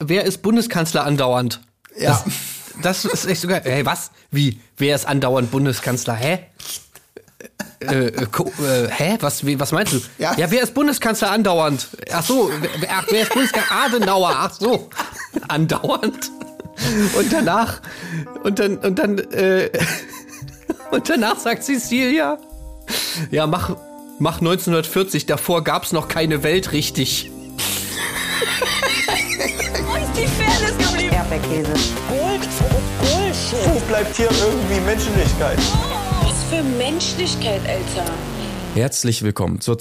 wer ist Bundeskanzler andauernd? Ja. Das ist echt so geil. Hey, was? Wie? Wer ist andauernd Bundeskanzler? Hä? Hä? Was meinst du? Ja. Wer ist Bundeskanzler andauernd? Ach so, wer ist Bundeskanzler? Adenauer, ach so. Andauernd. Und danach, und danach sagt Cecilia, ja, mach 1940, davor gab's noch keine Welt richtig. Wo ist die Fairness geblieben? Erdbeerkäse. Gold, Bullshit. Wo bleibt hier irgendwie Menschlichkeit? Was für Menschlichkeit, Alter. Herzlich willkommen zur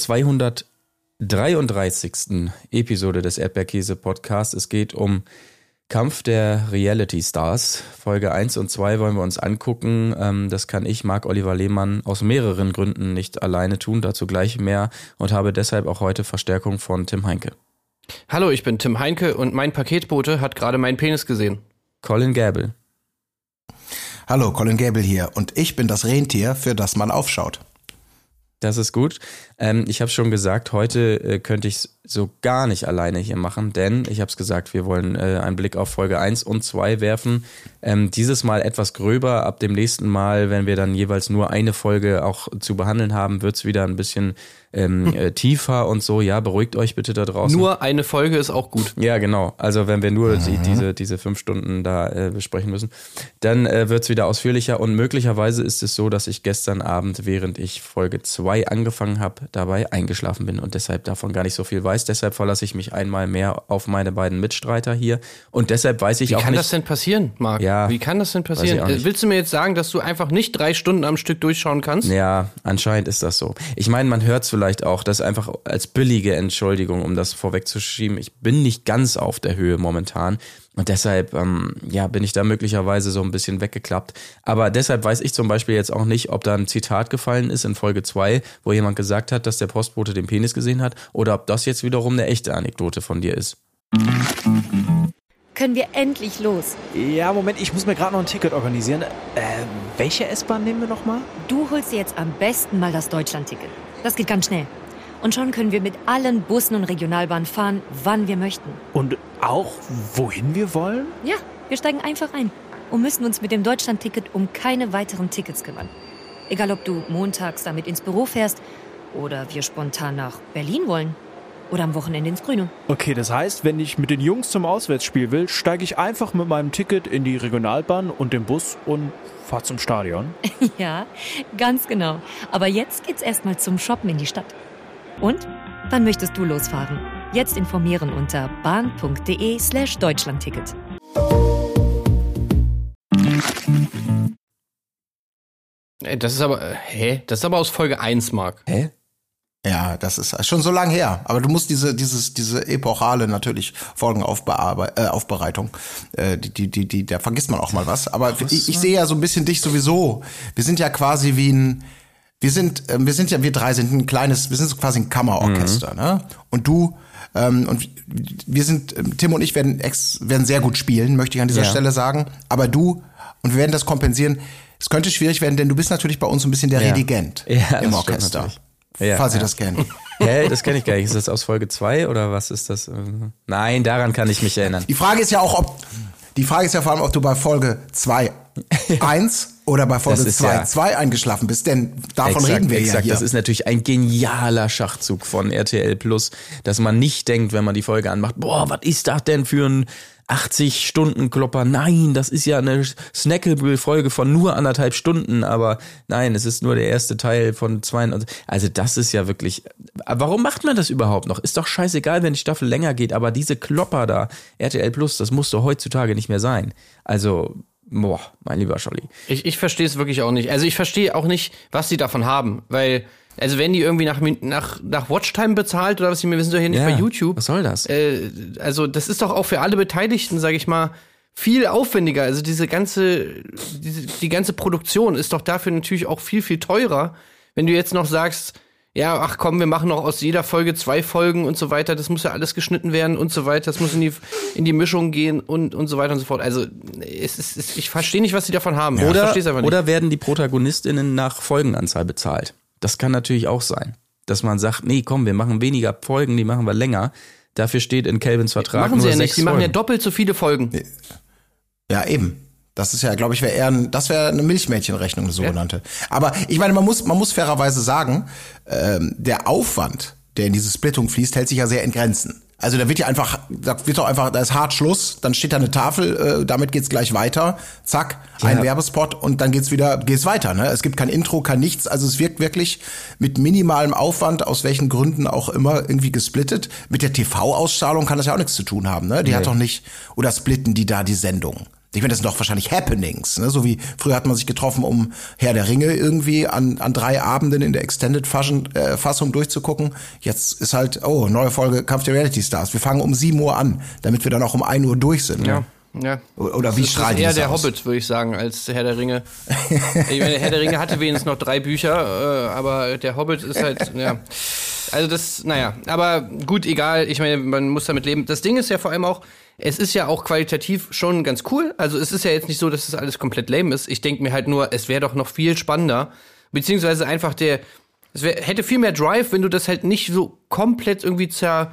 233. Episode des Erdbeerkäse-Podcasts. Es geht um Kampf der Reality Stars. Folge 1 und 2 wollen wir uns angucken. Das kann ich, Marc-Oliver Lehmann, aus mehreren Gründen nicht alleine tun. Dazu gleich mehr und habe deshalb auch heute Verstärkung von Tim Heinke. Hallo, ich bin Tim Heinke und mein Paketbote hat gerade meinen Penis gesehen. Colin Gäbel. Hallo, Colin Gäbel hier und ich bin das Rentier, für das man aufschaut. Das ist gut. Ich habe schon gesagt, heute könnte ich es so gar nicht alleine hier machen, denn ich habe es gesagt, wir wollen einen Blick auf Folge 1 und 2 werfen. Dieses Mal etwas gröber. Ab dem nächsten Mal, wenn wir dann jeweils nur eine Folge auch zu behandeln haben, wird es wieder ein bisschen tiefer und so. Ja, beruhigt euch bitte da draußen. Nur eine Folge ist auch gut. Ja, genau. Also wenn wir nur diese 5 Stunden da besprechen müssen, dann wird es wieder ausführlicher. Und möglicherweise ist es so, dass ich gestern Abend, während ich Folge 2 angefangen habe, dabei eingeschlafen bin und deshalb davon gar nicht so viel weiß. Deshalb verlasse ich mich einmal mehr auf meine beiden Mitstreiter hier. Und deshalb weiß ich auch nicht... Wie kann das denn passieren, Marc? Ja, wie kann das denn passieren? Willst du mir jetzt sagen, dass du einfach nicht 3 Stunden am Stück durchschauen kannst? Ja, anscheinend ist das so. Ich meine, man hört es vielleicht auch, das einfach als billige Entschuldigung, um das vorwegzuschieben. Ich bin nicht ganz auf der Höhe momentan. Und deshalb, bin ich da möglicherweise so ein bisschen weggeklappt. Aber deshalb weiß ich zum Beispiel jetzt auch nicht, ob da ein Zitat gefallen ist in Folge 2, wo jemand gesagt hat, dass der Postbote den Penis gesehen hat, oder ob das jetzt wiederum eine echte Anekdote von dir ist. Können wir endlich los? Ja, Moment, ich muss mir gerade noch ein Ticket organisieren. Welche S-Bahn nehmen wir nochmal? Du holst dir jetzt am besten mal das Deutschland-Ticket. Das geht ganz schnell. Und schon können wir mit allen Bussen und Regionalbahnen fahren, wann wir möchten. Und auch, wohin wir wollen? Ja, wir steigen einfach ein und müssen uns mit dem Deutschland-Ticket um keine weiteren Tickets kümmern. Egal, ob du montags damit ins Büro fährst oder wir spontan nach Berlin wollen oder am Wochenende ins Grüne. Okay, das heißt, wenn ich mit den Jungs zum Auswärtsspiel will, steige ich einfach mit meinem Ticket in die Regionalbahn und den Bus und fahre zum Stadion. Ja, ganz genau. Aber jetzt geht's erstmal zum Shoppen in die Stadt. Und? Wann möchtest du losfahren? Jetzt informieren unter bahn.de/Deutschlandticket. Das ist aber aus Folge 1, Marc. Hä? Ja, das ist schon so lang her. Aber du musst diese epochale natürlich Folgenaufbereitung, da vergisst man auch mal was. Aber ich sehe ja so ein bisschen dich sowieso. Wir sind ja quasi wie wir sind ein kleines, wir sind so quasi ein Kammerorchester, ne? Und du, und wir sind, Tim und ich werden sehr gut spielen, möchte ich an dieser Stelle sagen. Aber du, und wir werden das kompensieren. Es könnte schwierig werden, denn du bist natürlich bei uns so ein bisschen der Redigent im Orchester. Falls ihr das kennt. Hä, das kenne ich gar nicht. Ist das aus Folge 2 oder was ist das? Nein, daran kann ich mich erinnern. Die Frage ist ja vor allem, ob du bei Folge 2.1 oder bei Folge 2.2 eingeschlafen bist, denn davon reden wir ja hier. Das ist natürlich ein genialer Schachzug von RTL Plus, dass man nicht denkt, wenn man die Folge anmacht, boah, was ist das denn für ein 80-Stunden-Klopper? Nein, das ist ja eine Snackable-Folge von nur 1,5 Stunden, aber nein, es ist nur der erste Teil von 2. Also das ist ja wirklich, warum macht man das überhaupt noch? Ist doch scheißegal, wenn die Staffel länger geht, aber diese Klopper da, RTL Plus, das muss doch heutzutage nicht mehr sein. Also, boah, mein lieber Scholli. Ich verstehe es wirklich auch nicht. Also ich verstehe auch nicht, was die davon haben, weil... Also werden die irgendwie nach Watchtime bezahlt oder was? Wir sind doch hier nicht bei YouTube. Was soll das? Also das ist doch auch für alle Beteiligten, sag ich mal, viel aufwendiger. Also die ganze Produktion ist doch dafür natürlich auch viel, viel teurer. Wenn du jetzt noch sagst, ja, ach komm, wir machen noch aus jeder Folge 2 Folgen und so weiter, das muss ja alles geschnitten werden und so weiter, das muss in die Mischung gehen und so weiter und so fort. Also ich verstehe nicht, was die davon haben. Ja. Oder werden die ProtagonistInnen nach Folgenanzahl bezahlt? Das kann natürlich auch sein, dass man sagt, nee, komm, wir machen weniger Folgen, die machen wir länger. Dafür steht in Kelvins Vertrag Machen sie nur ja 6 nicht, die machen ja Folgen. doppelt so viele Folgen. Ja, eben. Das ist ja, glaube ich, das wäre eine Milchmädchenrechnung, eine sogenannte. Aber ich meine, man muss fairerweise sagen, der Aufwand, der in diese Splittung fließt, hält sich ja sehr in Grenzen. Also da da ist hart Schluss, dann steht da eine Tafel, damit geht's gleich weiter, zack, ein Werbespot und dann geht's weiter, ne? Es gibt kein Intro, kein nichts, also es wirkt wirklich mit minimalem Aufwand, aus welchen Gründen auch immer, irgendwie gesplittet. Mit der TV-Ausstrahlung kann das ja auch nichts zu tun haben, ne? Die hat doch nicht, oder splitten die da die Sendung? Ich meine, das sind doch wahrscheinlich Happenings, ne? So wie früher hat man sich getroffen, um Herr der Ringe irgendwie an 3 Abenden in der Extended Fassung durchzugucken. Jetzt ist halt, neue Folge Kampf der Reality Stars. Wir fangen um 7 Uhr an, damit wir dann auch um 1 Uhr durch sind. Ne? Ja. Oder wie strahlt die eher das der aus? Hobbit, würde ich sagen, als Herr der Ringe. Ich meine, Herr der Ringe hatte wenigstens noch 3 Bücher, aber der Hobbit ist halt, ja. Also das, aber gut, egal. Ich meine, man muss damit leben. Das Ding ist ja vor allem auch, es ist ja auch qualitativ schon ganz cool. Also es ist ja jetzt nicht so, dass das alles komplett lame ist. Ich denke mir halt nur, es wäre doch noch viel spannender. Beziehungsweise einfach hätte viel mehr Drive, wenn du das halt nicht so komplett irgendwie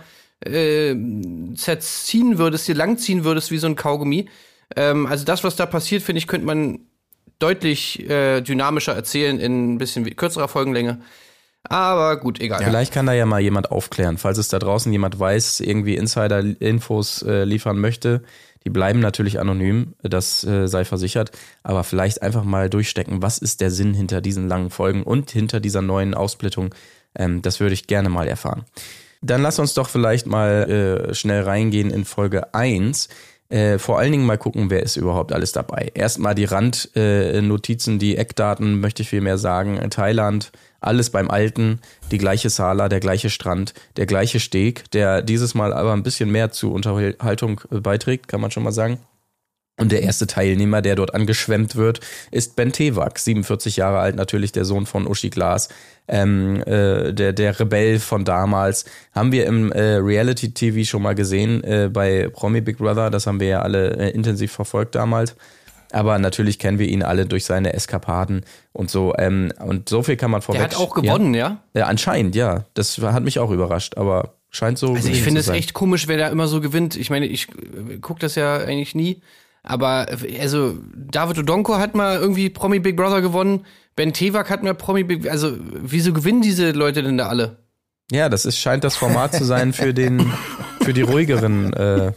zerziehen würdest, dir langziehen würdest wie so ein Kaugummi. Also das, was da passiert, finde ich, könnte man deutlich dynamischer erzählen in ein bisschen kürzerer Folgenlänge. Aber gut, egal. Vielleicht kann da ja mal jemand aufklären, falls es da draußen jemand weiß, irgendwie Insider-Infos liefern möchte. Die bleiben natürlich anonym, das sei versichert. Aber vielleicht einfach mal durchstecken, was ist der Sinn hinter diesen langen Folgen und hinter dieser neuen Aufsplittung. Das würde ich gerne mal erfahren. Dann lass uns doch vielleicht mal schnell reingehen in Folge 1. Vor allen Dingen mal gucken, wer ist überhaupt alles dabei. Erstmal die Randnotizen, die Eckdaten, möchte ich viel mehr sagen. Thailand, alles beim Alten, die gleiche Sala, der gleiche Strand, der gleiche Steg, der dieses Mal aber ein bisschen mehr zu Unterhaltung beiträgt, kann man schon mal sagen. Und der erste Teilnehmer, der dort angeschwemmt wird, ist Ben Tewak, 47 Jahre alt, natürlich der Sohn von Uschi Glas, der Rebell von damals. Haben wir im Reality-TV schon mal gesehen bei Promi Big Brother, das haben wir ja alle intensiv verfolgt damals. Aber natürlich kennen wir ihn alle durch seine Eskapaden und so. Und so viel kann man vorweg. Der hat auch gewonnen, ja? Anscheinend, ja. Das hat mich auch überrascht, aber scheint so. Also ich finde es echt komisch, wer da immer so gewinnt. Ich meine, ich gucke das ja eigentlich nie. Aber also David Odonko hat mal irgendwie Promi Big Brother gewonnen. Ben Tewak hat mal Promi Big Brother. Also wieso gewinnen diese Leute denn da alle? Ja, scheint das Format zu sein für die ruhigeren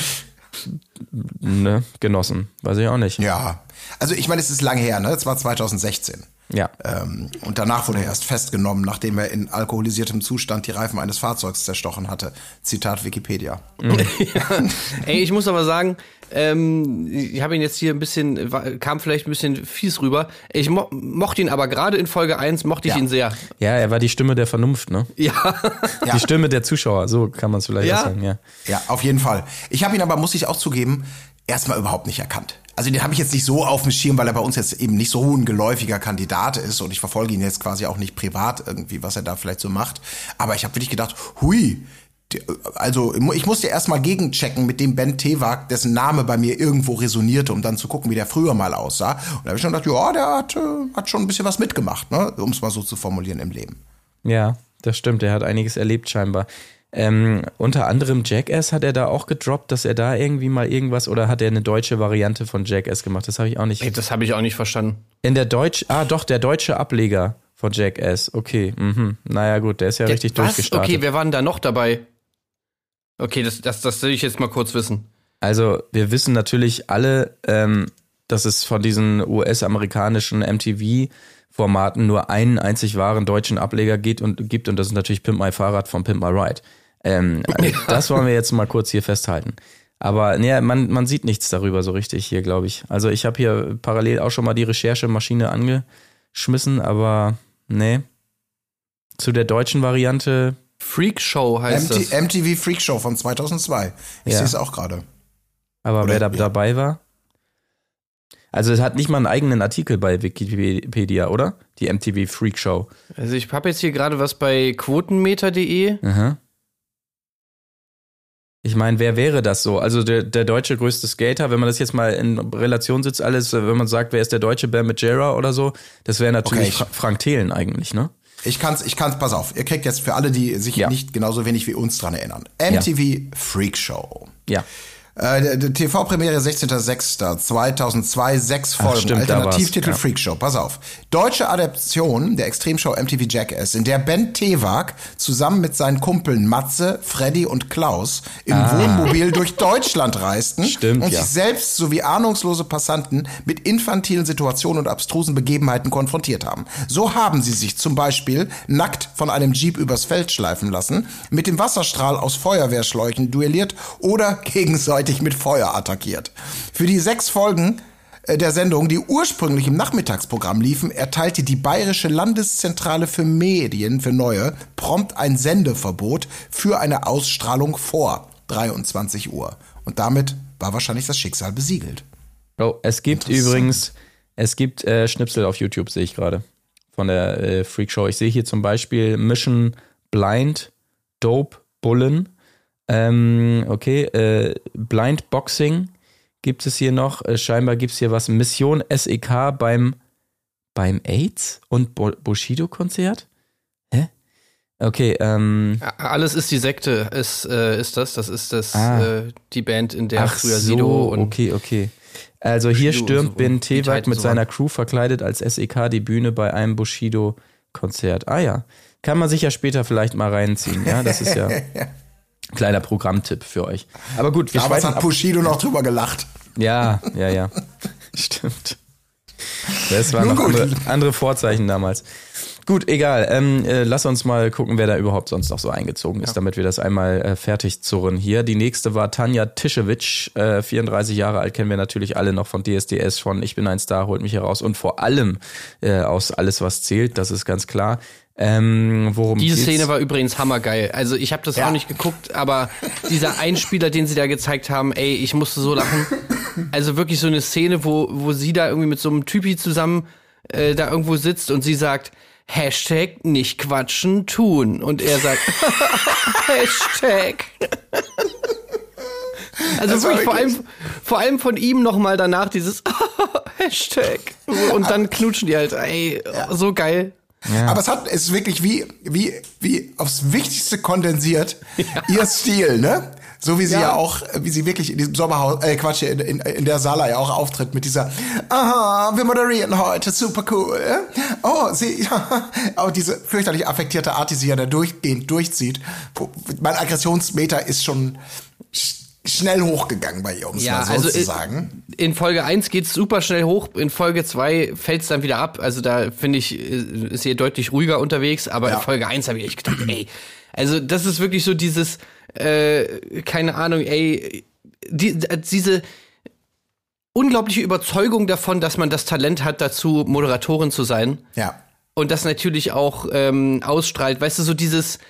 Genossen. Weiß ich auch nicht. Ja, also ich meine, es ist lange her, ne? Es war 2016. Ja. Und danach wurde er erst festgenommen, nachdem er in alkoholisiertem Zustand die Reifen eines Fahrzeugs zerstochen hatte. Zitat Wikipedia. Ja. Ey, ich muss aber sagen, ich habe ihn jetzt hier kam vielleicht ein bisschen fies rüber. Ich mochte ihn aber gerade in Folge 1, mochte ich ihn sehr. Ja, er war die Stimme der Vernunft, ne? Ja. Die Stimme der Zuschauer, so kann man es vielleicht auch sagen, ja. Ja, auf jeden Fall. Ich habe ihn aber, muss ich auch zugeben, erstmal überhaupt nicht erkannt. Also den habe ich jetzt nicht so auf dem Schirm, weil er bei uns jetzt eben nicht so ein geläufiger Kandidat ist und ich verfolge ihn jetzt quasi auch nicht privat irgendwie, was er da vielleicht so macht. Aber ich habe wirklich gedacht, hui, also ich musste erstmal gegenchecken mit dem Ben Tewak, dessen Name bei mir irgendwo resonierte, um dann zu gucken, wie der früher mal aussah. Und da habe ich schon gedacht, ja, der hat schon ein bisschen was mitgemacht, ne? Um es mal so zu formulieren im Leben. Ja, das stimmt, er hat einiges erlebt scheinbar. Unter anderem Jackass hat er da auch gedroppt, dass er da irgendwie mal irgendwas, oder hat er eine deutsche Variante von Jackass gemacht? Das habe ich auch nicht. Ey, das habe ich auch nicht verstanden. Der deutsche Ableger von Jackass. Okay, naja gut, der ist ja richtig durchgestartet. Okay, wer war denn da noch dabei? Okay, das will ich jetzt mal kurz wissen. Also wir wissen natürlich alle, dass es von diesen US-amerikanischen MTV-Formaten nur einen einzig wahren deutschen Ableger gibt und das ist natürlich Pimp My Fahrrad von Pimp My Ride. Das wollen wir jetzt mal kurz hier festhalten. Aber nee, man sieht nichts darüber so richtig hier, glaube ich. Also ich habe hier parallel auch schon mal die Recherchemaschine angeschmissen, aber nee. Zu der deutschen Variante Freak Show heißt das. MTV Freak Show von 2002. Ich sehe es auch gerade. Aber wer da dabei war? Also es hat nicht mal einen eigenen Artikel bei Wikipedia, oder? Die MTV Freak Show. Also ich habe jetzt hier gerade was bei quotenmeter.de. Aha. Ich meine, wer wäre das so? Also der deutsche größte Skater, wenn man das jetzt mal in Relation sitzt, alles, wenn man sagt, wer ist der deutsche Bam Margera oder so, das wäre natürlich Frank Thelen eigentlich, ne? pass auf. Ihr kriegt jetzt für alle, die sich nicht genauso wenig wie uns dran erinnern. MTV Freak Show. Ja. TV-Premiere 16.06.2002, 6 Folgen, stimmt, Alternativtitel Freakshow. Pass auf. Deutsche Adaption der Extremshow MTV Jackass, in der Ben Tewak zusammen mit seinen Kumpeln Matze, Freddy und Klaus im Wohnmobil durch Deutschland reisten und sich selbst sowie ahnungslose Passanten mit infantilen Situationen und abstrusen Begebenheiten konfrontiert haben. So haben sie sich zum Beispiel nackt von einem Jeep übers Feld schleifen lassen, mit dem Wasserstrahl aus Feuerwehrschläuchen duelliert oder gegenseitig mit Feuer attackiert. Für die 6 Folgen der Sendung, die ursprünglich im Nachmittagsprogramm liefen, erteilte die Bayerische Landeszentrale für Medien für Neue prompt ein Sendeverbot für eine Ausstrahlung vor 23 Uhr. Und damit war wahrscheinlich das Schicksal besiegelt. Oh, es gibt Schnipsel auf YouTube, sehe ich gerade, von der Freakshow. Ich sehe hier zum Beispiel Mission Blind Dope Bullen. Blind Boxing gibt es hier noch. Scheinbar gibt es hier was. Mission SEK beim AIDS und Bushido-Konzert? Hä? Okay, Alles ist die Sekte, ist das. Das ist die Band, in der früher so, Sido und okay. Also hier stürmt Ben Tewak mit so seiner Crew verkleidet als SEK die Bühne bei einem Bushido-Konzert. Ah ja, kann man sich ja später vielleicht mal reinziehen. Ja, das ist ja kleiner Programmtipp für euch. Aber gut, wir damals hat Bushido noch drüber gelacht. Ja. Stimmt. Das waren noch andere Vorzeichen damals. Gut, egal. Lass uns mal gucken, wer da überhaupt sonst noch so eingezogen ist, damit wir das einmal fertig zurren hier. Die nächste war Tanja Tischewitsch, 34 Jahre alt, kennen wir natürlich alle noch von DSDS, von Ich bin ein Star, holt mich heraus und vor allem aus Alles, was zählt, das ist ganz klar. Diese Szene war übrigens hammergeil. Also ich habe das auch nicht geguckt, aber dieser Einspieler, den sie da gezeigt haben, ey, ich musste so lachen. Also wirklich so eine Szene, wo sie da irgendwie mit so einem Typi zusammen da irgendwo sitzt und sie sagt, Hashtag nicht quatschen, tun. Und er sagt, Hashtag. Also wirklich vor allem von ihm nochmal danach dieses Hashtag. Und dann knutschen die halt, ey, so geil. Ja. Aber es ist wirklich wie aufs Wichtigste kondensiert, ihr Stil, ne? So wie sie ja auch, wie sie wirklich in diesem Sommerhaus, in der Sala ja auch auftritt mit dieser, wir moderieren heute, super cool. Oh, auch diese fürchterlich affektierte Art, die sie ja da durchgehend durchzieht. Mein Aggressionsmeter ist schon schnell hochgegangen bei ihr, um es mal so zu sagen. In Folge 1 geht's super schnell hoch, in Folge 2 fällt's dann wieder ab. Also da finde ich, ist sie deutlich ruhiger unterwegs, aber in Folge 1 habe ich echt gedacht, ey, also das ist wirklich so dieses, keine Ahnung, ey, diese unglaubliche Überzeugung davon, dass man das Talent hat, dazu Moderatorin zu sein. Ja. Und das natürlich auch ausstrahlt. Weißt du, so dieses,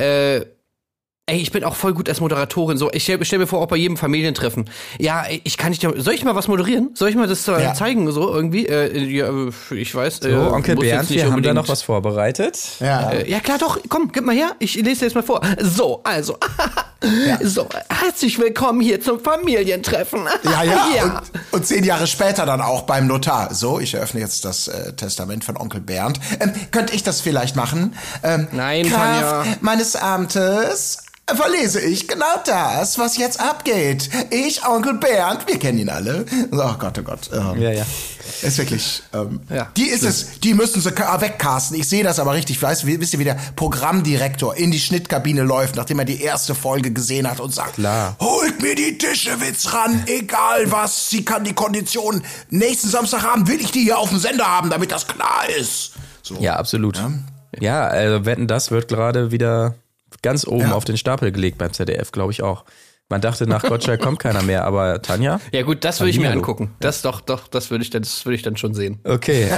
ey, ich bin auch voll gut als Moderatorin. So, ich stell mir vor, auch bei jedem Familientreffen. Ja, soll ich mal was moderieren? Soll ich mal das zeigen? So irgendwie? Ich weiß. So, Onkel Bernd, wir haben da noch was vorbereitet. Ja. Ja, klar, doch. Komm, gib mal her. Ich lese dir jetzt mal vor. So, also. So, herzlich willkommen hier zum Familientreffen. Ja. Und 10 Jahre später dann auch beim Notar. So, ich eröffne jetzt das Testament von Onkel Bernd. Könnte ich das vielleicht machen? Nein, Tanja. Meines Amtes verlese ich genau das, was jetzt abgeht. Ich, Onkel Bernd, wir kennen ihn alle. Oh Gott. Ja. Ist wirklich, die müssen sie wegcasten. Ich sehe das aber richtig. Wisst ihr, wie der Programmdirektor in die Schnittkabine läuft, nachdem er die erste Folge gesehen hat und sagt, holt mir die Tischewitz ran, egal was, sie kann die Kondition nächsten Samstag haben, will ich die hier auf dem Sender haben, damit das klar ist. So. Ja, absolut. Ja, also Wetten, das wird gerade wieder ganz oben auf den Stapel gelegt beim ZDF, glaube ich auch. Man dachte, nach Gottschalk kommt keiner mehr, aber Tanja? Ja gut, das würde ich mir angucken. Das würde ich dann schon sehen. Okay,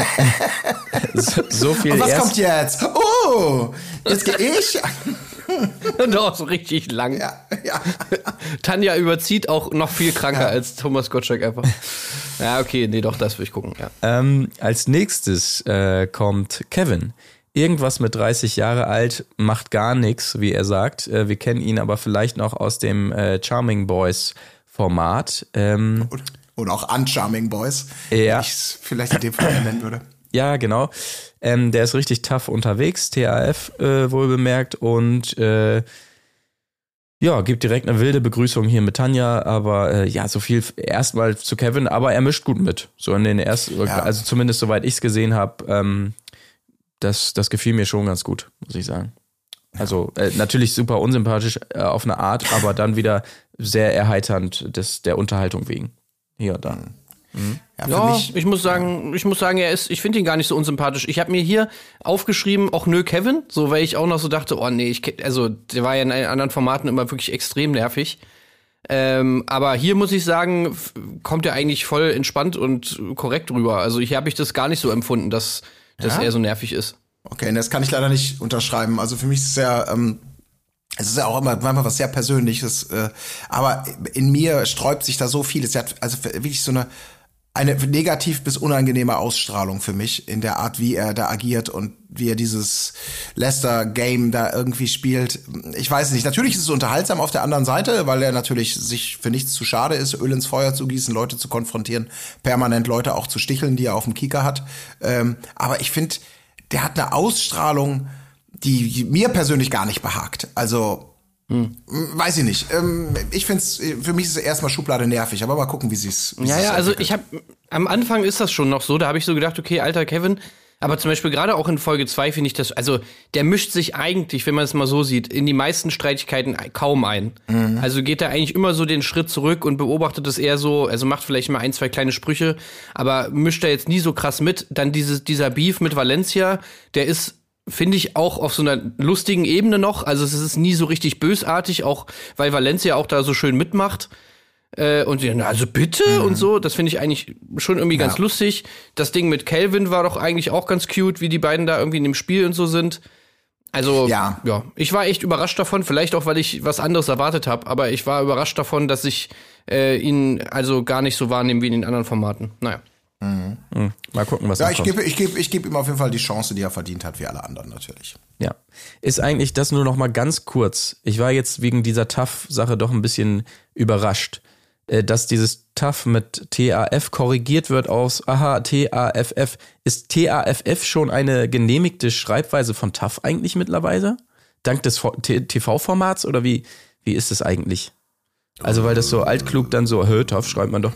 so viel. Und was kommt jetzt? Oh, jetzt gehe ich. Doch, so richtig lang. Ja. Tanja überzieht auch noch viel kranker als Thomas Gottschalk einfach. Ja, okay, nee, doch, das würde ich gucken, ja. Als nächstes kommt Kevin. Irgendwas mit 30 Jahre alt, macht gar nichts, wie er sagt. Wir kennen ihn aber vielleicht noch aus dem Charming Boys Format. Und auch Uncharming Boys, wie ich es vielleicht in dem Fall nennen würde. Ja, genau. Der ist richtig tough unterwegs, TAF wohl bemerkt und gibt direkt eine wilde Begrüßung hier mit Tanja, aber so viel erstmal zu Kevin, aber er mischt gut mit. So in den ersten, also zumindest soweit ich es gesehen habe, das gefiel mir schon ganz gut, muss ich sagen. Also natürlich super unsympathisch auf eine Art, aber dann wieder sehr erheiternd der Unterhaltung wegen. Hier und da. Ja, ich muss sagen, ich finde ihn gar nicht so unsympathisch. Ich habe mir hier aufgeschrieben, auch nö Kevin, so weil ich auch noch so dachte, oh nee, der war ja in anderen Formaten immer wirklich extrem nervig. Aber hier muss ich sagen, kommt er eigentlich voll entspannt und korrekt rüber. Also hier habe ich das gar nicht so empfunden, dass er so nervig ist. Okay, das kann ich leider nicht unterschreiben. Also für mich ist es es ist ja auch immer manchmal was sehr Persönliches, aber in mir sträubt sich da so viel. Es hat also wirklich so eine negativ bis unangenehme Ausstrahlung für mich in der Art, wie er da agiert und wie er dieses Leicester-Game da irgendwie spielt. Ich weiß nicht, natürlich ist es unterhaltsam auf der anderen Seite, weil er natürlich sich für nichts zu schade ist, Öl ins Feuer zu gießen, Leute zu konfrontieren, permanent Leute auch zu sticheln, die er auf dem Kieker hat. Aber ich finde, der hat eine Ausstrahlung, die mir persönlich gar nicht behagt. Also, weiß ich nicht. Ich find's, für mich ist es erstmal Schublade nervig, aber mal gucken, wie sie's also am Anfang ist das schon noch so, da habe ich so gedacht, okay, alter Kevin, aber zum Beispiel gerade auch in Folge 2 finde ich das, also der mischt sich eigentlich, wenn man es mal so sieht, in die meisten Streitigkeiten kaum ein. Also geht er eigentlich immer so den Schritt zurück und beobachtet es eher so, also macht vielleicht mal 1, 2 kleine Sprüche, aber mischt er jetzt nie so krass mit. Dann dieser Beef mit Valencia, der ist, finde ich, auch auf so einer lustigen Ebene noch. Also es ist nie so richtig bösartig, auch weil Valencia auch da so schön mitmacht. Und die, also bitte und so, das finde ich eigentlich schon irgendwie ganz lustig. Das Ding mit Calvin war doch eigentlich auch ganz cute, wie die beiden da irgendwie in dem Spiel und so sind. Also, ja, ich war echt überrascht davon, vielleicht auch, weil ich was anderes erwartet habe, aber ich war überrascht davon, dass ich ihn also gar nicht so wahrnehme wie in den anderen Formaten. Naja. Mal gucken, was da kommt. Ich gebe ihm auf jeden Fall die Chance, die er verdient hat, wie alle anderen natürlich. Ja. Ist eigentlich das nur noch mal ganz kurz. Ich war jetzt wegen dieser TAF-Sache doch ein bisschen überrascht, dass dieses TAF mit TAF korrigiert wird aus TAFF. Ist TAFF schon eine genehmigte Schreibweise von TAF eigentlich mittlerweile? Dank des TV-Formats oder wie ist es eigentlich? Also weil das so altklug dann so, TAF schreibt man doch.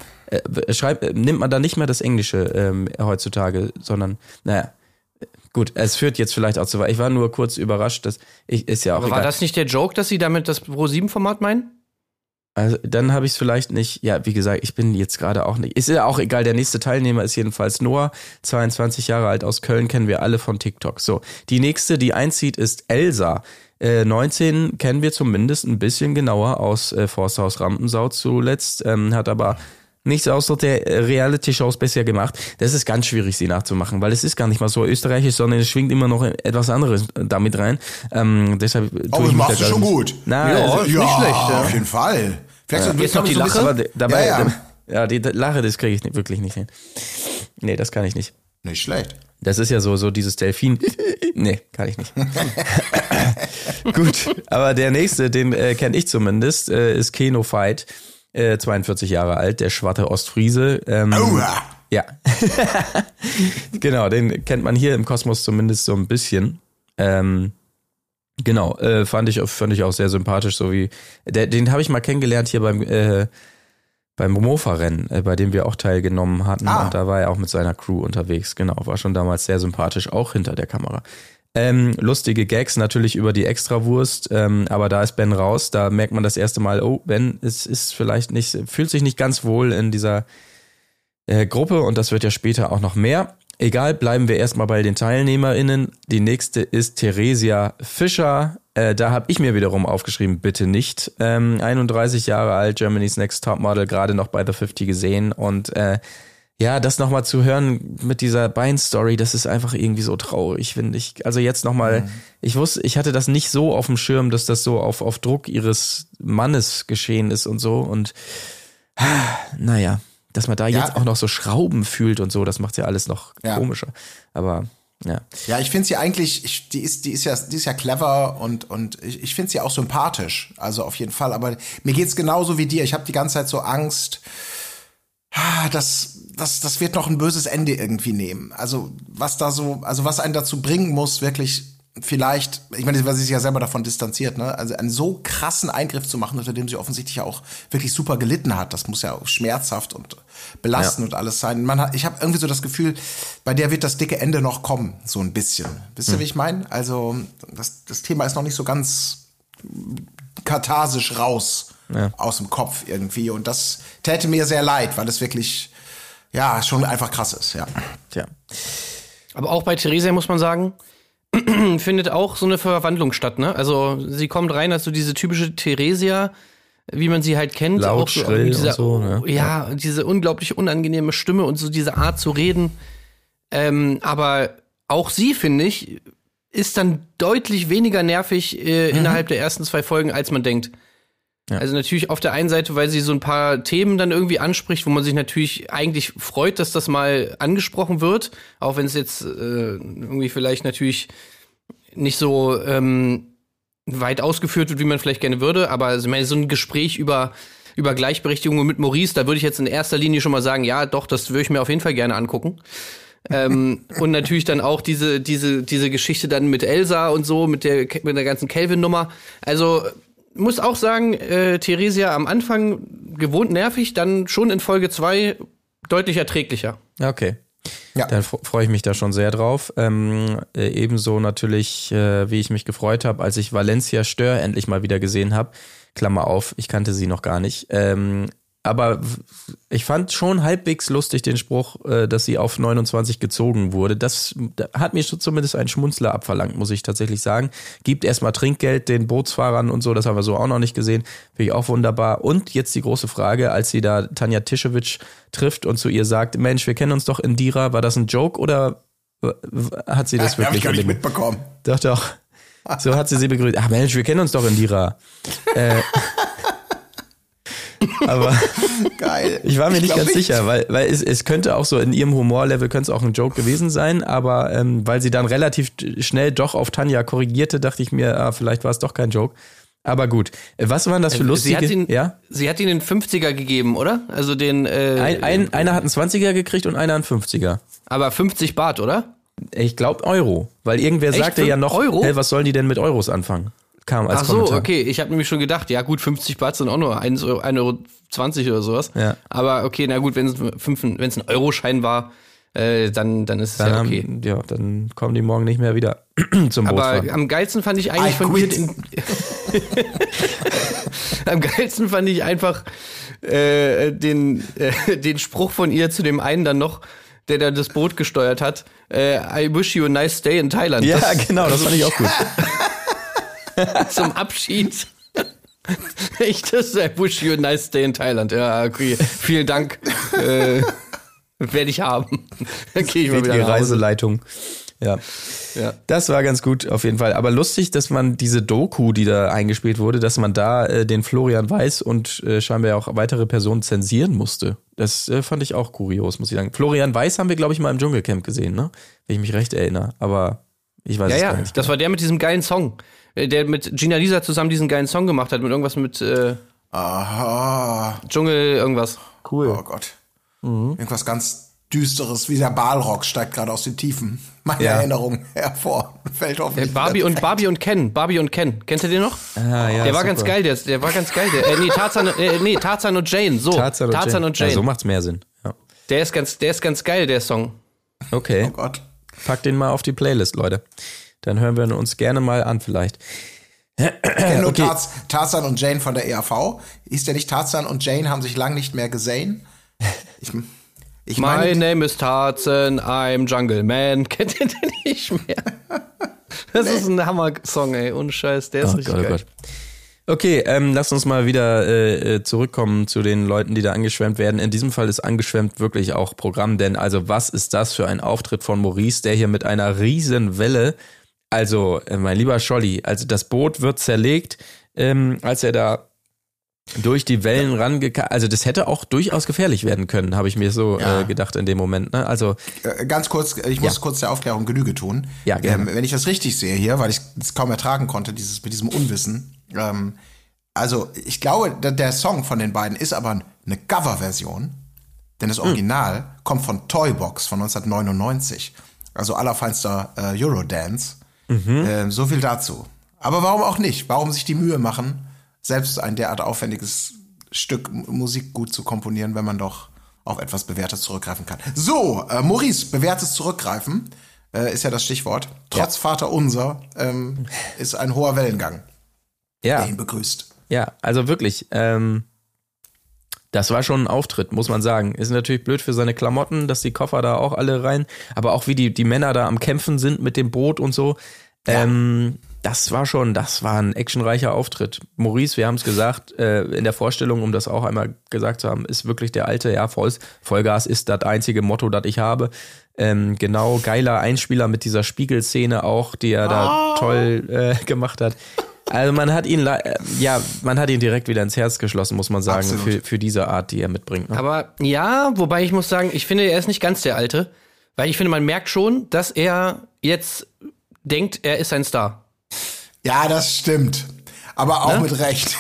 Nimmt man da nicht mehr das Englische heutzutage, sondern, naja, gut, es führt jetzt vielleicht auch zu weit. Ich war nur kurz überrascht, ist ja auch egal. War das nicht der Joke, dass sie damit das Pro7-Format meinen? Also dann habe ich es vielleicht nicht, ja, wie gesagt, ich bin jetzt gerade auch nicht, ist ja auch egal, der nächste Teilnehmer ist jedenfalls Noah, 22 Jahre alt aus Köln, kennen wir alle von TikTok. So, die nächste, die einzieht, ist Elsa. 19 kennen wir zumindest ein bisschen genauer aus Forsthaus Rampensau zuletzt, hat aber nichts außer der Reality-Shows bisher gemacht. Das ist ganz schwierig, sie nachzumachen, weil es ist gar nicht mal so österreichisch, sondern es schwingt immer noch etwas anderes damit rein. Deshalb aber das machst du schon gut. Na, ja, also, ist nicht schlecht. Ja. Auf jeden Fall. Vielleicht jetzt noch die Lache. Aber dabei, Ja. die Lache, das kriege ich wirklich nicht hin. Nee, das kann ich nicht. Nicht schlecht. Das ist ja so dieses Delfin. Nee, kann ich nicht. Gut, aber der nächste, den kenne ich zumindest, ist Keno Veit, 42 Jahre alt, der schwatte Ostfriese. Ja. Genau, den kennt man hier im Kosmos zumindest so ein bisschen. Genau, fand ich auch sehr sympathisch, so wie den habe ich mal kennengelernt hier beim Mofa-Rennen, bei dem wir auch teilgenommen hatten. Und da war er auch mit seiner Crew unterwegs. Genau, war schon damals sehr sympathisch, auch hinter der Kamera. Lustige Gags natürlich über die Extrawurst, aber da ist Ben raus. Da merkt man das erste Mal, oh, Ben ist vielleicht nicht, fühlt sich nicht ganz wohl in dieser Gruppe und das wird ja später auch noch mehr. Egal, bleiben wir erstmal bei den TeilnehmerInnen. Die nächste ist Theresia Fischer. Da habe ich mir wiederum aufgeschrieben, bitte nicht. 31 Jahre alt, Germany's Next Topmodel, gerade noch bei The 50 gesehen. Und ja, das nochmal zu hören mit dieser Bein-Story, das ist einfach irgendwie so traurig, finde ich. Also jetzt nochmal, ich hatte das nicht so auf dem Schirm, dass das so auf Druck ihres Mannes geschehen ist und so. Und naja, dass man da jetzt auch noch so Schrauben fühlt und so, das macht ja alles noch komischer. Aber ja. Ja, ich finde sie eigentlich, die ist ja clever und ich finde sie auch sympathisch. Also auf jeden Fall. Aber mir geht's genauso wie dir. Ich habe die ganze Zeit so Angst, das wird noch ein böses Ende irgendwie nehmen. Also was einen dazu bringen muss, wirklich vielleicht, ich meine, weil sie sich ja selber davon distanziert, ne? Also einen so krassen Eingriff zu machen, unter dem sie offensichtlich ja auch wirklich super gelitten hat. Das muss ja auch schmerzhaft und belastend und alles sein. Ich habe irgendwie so das Gefühl, bei der wird das dicke Ende noch kommen, so ein bisschen. Wisst ihr, wie ich meine? Also das Thema ist noch nicht so ganz katharsisch raus aus dem Kopf irgendwie. Und das täte mir sehr leid, weil es wirklich, ja, schon einfach krass ist, ja. Tja. Aber auch bei Theresia muss man sagen, findet auch so eine Verwandlung statt, ne? Also sie kommt rein als so diese typische Theresia, wie man sie halt kennt. Laut, auch so, schrill mit dieser, und so, ja, diese unglaublich unangenehme Stimme und so diese Art zu reden. Aber auch sie, finde ich, ist dann deutlich weniger nervig innerhalb der ersten 2 Folgen, als man denkt. Ja. Also natürlich auf der einen Seite, weil sie so ein paar Themen dann irgendwie anspricht, wo man sich natürlich eigentlich freut, dass das mal angesprochen wird, auch wenn es jetzt irgendwie vielleicht natürlich nicht so weit ausgeführt wird, wie man vielleicht gerne würde, aber also, ich meine, so ein Gespräch über Gleichberechtigung mit Maurice, da würde ich jetzt in erster Linie schon mal sagen, ja, doch, das würde ich mir auf jeden Fall gerne angucken. Und natürlich dann auch diese Geschichte dann mit Elsa und so, mit der ganzen Kelvin-Nummer. Also muss auch sagen, Theresia am Anfang gewohnt nervig, dann schon in Folge 2 deutlich erträglicher. Okay. Ja. Dann freue ich mich da schon sehr drauf. Ebenso natürlich, wie ich mich gefreut habe, als ich Valencia Stör endlich mal wieder gesehen habe. Klammer auf, ich kannte sie noch gar nicht. Aber ich fand schon halbwegs lustig den Spruch, dass sie auf 29 gezogen wurde. Das hat mir zumindest einen Schmunzler abverlangt, muss ich tatsächlich sagen. Gibt erstmal Trinkgeld den Bootsfahrern und so, das haben wir so auch noch nicht gesehen. Finde ich auch wunderbar. Und jetzt die große Frage, als sie da Tanja Tischewitsch trifft und zu ihr sagt, Mensch, wir kennen uns doch Indira, war das ein Joke oder hat sie das wirklich? Hab ich gar nicht mitbekommen. Doch. So hat sie begrüßt. Ach Mensch, wir kennen uns doch Indira. Aber geil. Ich war mir nicht ganz sicher, weil es könnte auch so in ihrem Humorlevel könnte es auch ein Joke gewesen sein, aber weil sie dann relativ schnell doch auf Tanja korrigierte, dachte ich mir, vielleicht war es doch kein Joke. Aber gut, was waren das für lustige... Sie hat ihn den 50er gegeben, oder? Also den... einer hat einen 20er gekriegt und einer einen 50er. Aber 50 Baht, oder? Ich glaube Euro, weil irgendwer sagte ja noch, Euro? Hey, was sollen die denn mit Euros anfangen? Kam als Kommentar. Ach so, okay. Ich habe nämlich schon gedacht, ja gut, 50 Baht sind auch nur 1,20 € oder sowas. Ja. Aber okay, na gut, wenn es ein Euroschein war, dann ist es ja okay. Dann kommen die morgen nicht mehr wieder zum Bootfahren. Aber am geilsten fand ich eigentlich am geilsten fand ich einfach den Spruch von ihr zu dem einen dann noch, der da das Boot gesteuert hat. I wish you a nice stay in Thailand. Ja, genau, das fand ich auch gut. Zum Abschied. Echtes I wish you a nice stay in Thailand. Ja, okay. Vielen Dank. Werde ich haben. Dann gehe ich mal wieder die nach Hause. Reiseleitung. Ja. Das war ganz gut auf jeden Fall. Aber lustig, dass man diese Doku, die da eingespielt wurde, dass man da den Florian Weiß und scheinbar auch weitere Personen zensieren musste. Das fand ich auch kurios, muss ich sagen. Florian Weiß haben wir, glaube ich, mal im Dschungelcamp gesehen, ne? Wenn ich mich recht erinnere. Aber ich weiß es gar nicht. Das war der mit diesem geilen Song. Der mit Gina Lisa zusammen diesen geilen Song gemacht hat, mit irgendwas mit Aha. Dschungel, irgendwas. Cool. Oh Gott. Irgendwas ganz Düsteres, wie der Balrog steigt gerade aus den Tiefen meiner Erinnerung hervor. Fällt hoffentlich Barbie und Ken. Kennt ihr den noch? Ja, der war ganz geil, der war ganz geil. Tarzan und Jane. So, Tarzan und Jane. Ja, so macht's mehr Sinn. Ja. Der ist ganz geil, der Song. Okay. Oh Gott. Packt den mal auf die Playlist, Leute. Dann hören wir uns gerne mal an vielleicht. Ich kenne nur Tarzan und Jane von der ERV. Ist der nicht Tarzan und Jane haben sich lang nicht mehr gesehen? My name is Tarzan, I'm Jungle Man. Kennt ihr den nicht mehr? Das ist ein Hammer-Song, ey. Ohne Scheiß, der ist richtig geil. Okay, lass uns mal wieder zurückkommen zu den Leuten, die da angeschwemmt werden. In diesem Fall ist angeschwemmt wirklich auch Programm, denn also was ist das für ein Auftritt von Maurice, der hier mit einer riesen Welle, also mein lieber Scholli, also das Boot wird zerlegt, als er da durch die Wellen also das hätte auch durchaus gefährlich werden können, habe ich mir so gedacht in dem Moment. Ne? Also ganz kurz, ich muss kurz der Aufklärung Genüge tun. Ja, gerne. Wenn ich das richtig sehe hier, weil ich es kaum ertragen konnte, mit diesem Unwissen. Also ich glaube, der Song von den beiden ist aber eine Coverversion Denn das Original kommt von Toybox von 1999. Also allerfeinster Eurodance. So viel dazu. Aber warum auch nicht? Warum sich die Mühe machen, selbst ein derart aufwendiges Stück Musik gut zu komponieren, wenn man doch auf etwas Bewährtes zurückgreifen kann. So, Maurice, bewährtes Zurückgreifen ist ja das Stichwort. Trotz Vater Unser ist ein hoher Wellengang, der ihn begrüßt. Ja, also wirklich, das war schon ein Auftritt, muss man sagen. Ist natürlich blöd für seine Klamotten, dass die Koffer da auch alle rein, aber auch wie die Männer da am Kämpfen sind mit dem Boot und so. Ja. Das war ein actionreicher Auftritt. Maurice, wir haben es gesagt, in der Vorstellung, um das auch einmal gesagt zu haben, ist wirklich der alte, Vollgas ist das einzige Motto, das ich habe. Genau, geiler Einspieler mit dieser Spiegelszene auch, die er da toll gemacht hat. Also man hat ihn direkt wieder ins Herz geschlossen, muss man sagen, für diese Art, die er mitbringt. Ne? Aber ja, wobei ich muss sagen, ich finde, er ist nicht ganz der Alte, weil ich finde, man merkt schon, dass er jetzt denkt, er ist ein Star. Ja, das stimmt. Aber auch mit Recht.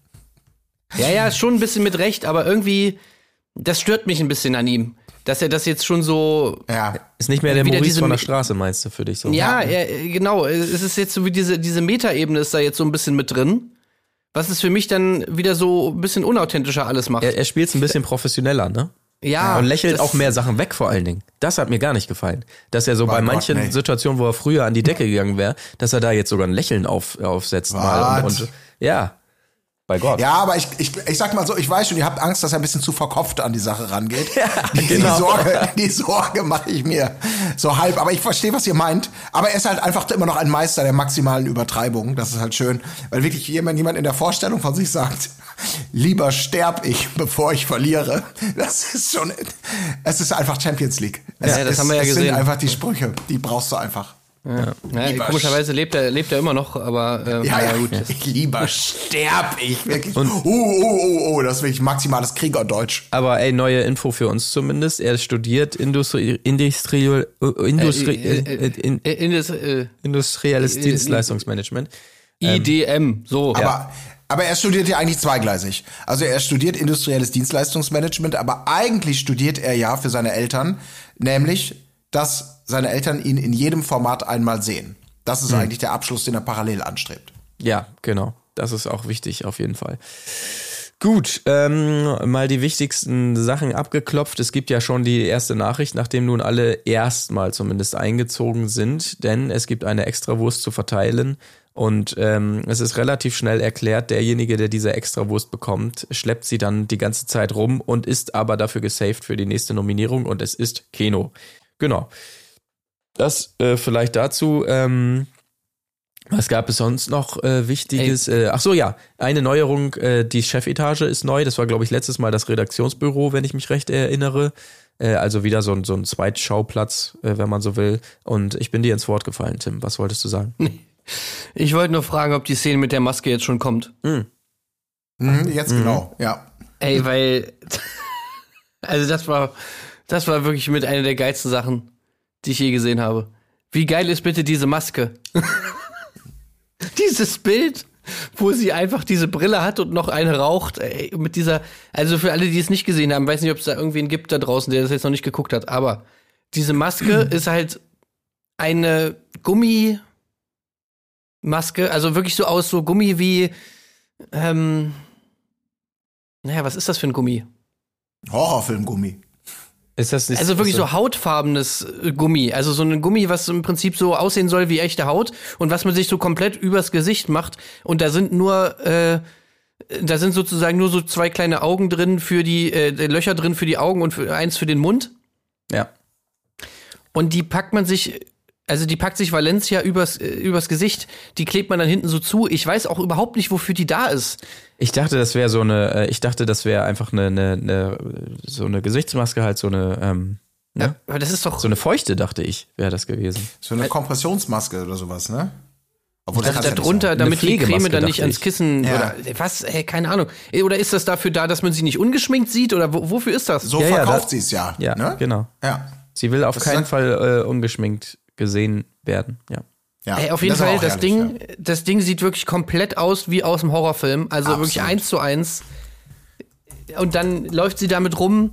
Ja, schon ein bisschen mit Recht, aber irgendwie, das stört mich ein bisschen an ihm. Dass er das jetzt schon so... Ja. Ist nicht mehr der Maurice von der Straße, meinst du, für dich so? Ja, genau. Es ist jetzt so wie diese Metaebene ist da jetzt so ein bisschen mit drin. Was es für mich dann wieder so ein bisschen unauthentischer alles macht. Er spielt es ein bisschen professioneller, ne? Ja. Und lächelt auch mehr Sachen weg vor allen Dingen. Das hat mir gar nicht gefallen. Dass er so bei manchen Situationen, wo er früher an die Decke gegangen wäre, dass er da jetzt sogar ein Lächeln aufsetzt. Mal und ja. Bei Gott. Ja, aber ich sag mal so, ich weiß schon, ihr habt Angst, dass er ein bisschen zu verkopft an die Sache rangeht. Ja, genau. Die Sorge mache ich mir so halb. Aber ich verstehe, was ihr meint. Aber er ist halt einfach immer noch ein Meister der maximalen Übertreibung. Das ist halt schön. Weil wirklich jemand in der Vorstellung von sich sagt, lieber sterb ich, bevor ich verliere. Das ist schon, es ist einfach Champions League. Das haben wir ja gesehen. Sind einfach die Sprüche, die brauchst du einfach. Ja, komischerweise lebt er immer noch, aber ja, gut. Lieber sterb ich, wirklich. Das ist wirklich maximales Kriegerdeutsch. Aber neue Info für uns zumindest. Er studiert industrielles Dienstleistungsmanagement. IDM, so. Aber er studiert ja eigentlich zweigleisig. Also er studiert industrielles Dienstleistungsmanagement, aber eigentlich studiert er ja für seine Eltern, nämlich, dass seine Eltern ihn in jedem Format einmal sehen. Das ist eigentlich der Abschluss, den er parallel anstrebt. Ja, genau. Das ist auch wichtig, auf jeden Fall. Gut, mal die wichtigsten Sachen abgeklopft. Es gibt ja schon die erste Nachricht, nachdem nun alle erstmal zumindest eingezogen sind, denn es gibt eine Extrawurst zu verteilen und es ist relativ schnell erklärt, derjenige, der diese Extrawurst bekommt, schleppt sie dann die ganze Zeit rum und ist aber dafür gesaved für die nächste Nominierung und es ist Keno. Genau. Das vielleicht dazu. Was gab es sonst noch Wichtiges? Ach so, ja, eine Neuerung, die Chefetage ist neu. Das war, glaube ich, letztes Mal das Redaktionsbüro, wenn ich mich recht erinnere. Also wieder so ein Zweitschauplatz, wenn man so will. Und ich bin dir ins Wort gefallen, Tim. Was wolltest du sagen? Ich wollte nur fragen, ob die Szene mit der Maske jetzt schon kommt. Jetzt genau, ja. Ey, weil... Also das war wirklich mit einer der geilsten Sachen, die ich je gesehen habe. Wie geil ist bitte diese Maske? Dieses Bild, wo sie einfach diese Brille hat und noch eine raucht, ey, mit dieser, also für alle, die es nicht gesehen haben, weiß nicht, ob es da irgendwen gibt da draußen, der das jetzt noch nicht geguckt hat, aber diese Maske ist halt eine Gummimaske, also wirklich so aus so Gummi wie, was ist das für ein Gummi? Horrorfilmgummi. Ist das nicht, also wirklich so hautfarbenes Gummi. Also so ein Gummi, was im Prinzip so aussehen soll wie echte Haut und was man sich so komplett übers Gesicht macht. Und da sind sozusagen nur so zwei kleine Augen drin für die Löcher drin für die Augen und eins für den Mund. Ja. Und die packt sich Valencia übers Gesicht, die klebt man dann hinten so zu. Ich weiß auch überhaupt nicht, wofür die da ist. Ich dachte, das wäre einfach eine Gesichtsmaske, halt so eine, ja, aber das ist doch so eine feuchte, dachte ich, wäre das gewesen. So eine Kompressionsmaske oder sowas, ne? Obwohl das da drunter, damit die Creme dann nicht ans Kissen ja. Oder was? Keine Ahnung. Oder ist das dafür da, dass man sie nicht ungeschminkt sieht? Oder wofür ist das? So verkauft sie es ja. Ja, ne? Genau. Ja. Sie will auf keinen Fall ungeschminkt gesehen werden, ja. Ja, ey, auf jeden Fall, das Ding sieht wirklich komplett aus wie aus dem Horrorfilm. Also absolut. wirklich 1:1. Und dann läuft sie damit rum.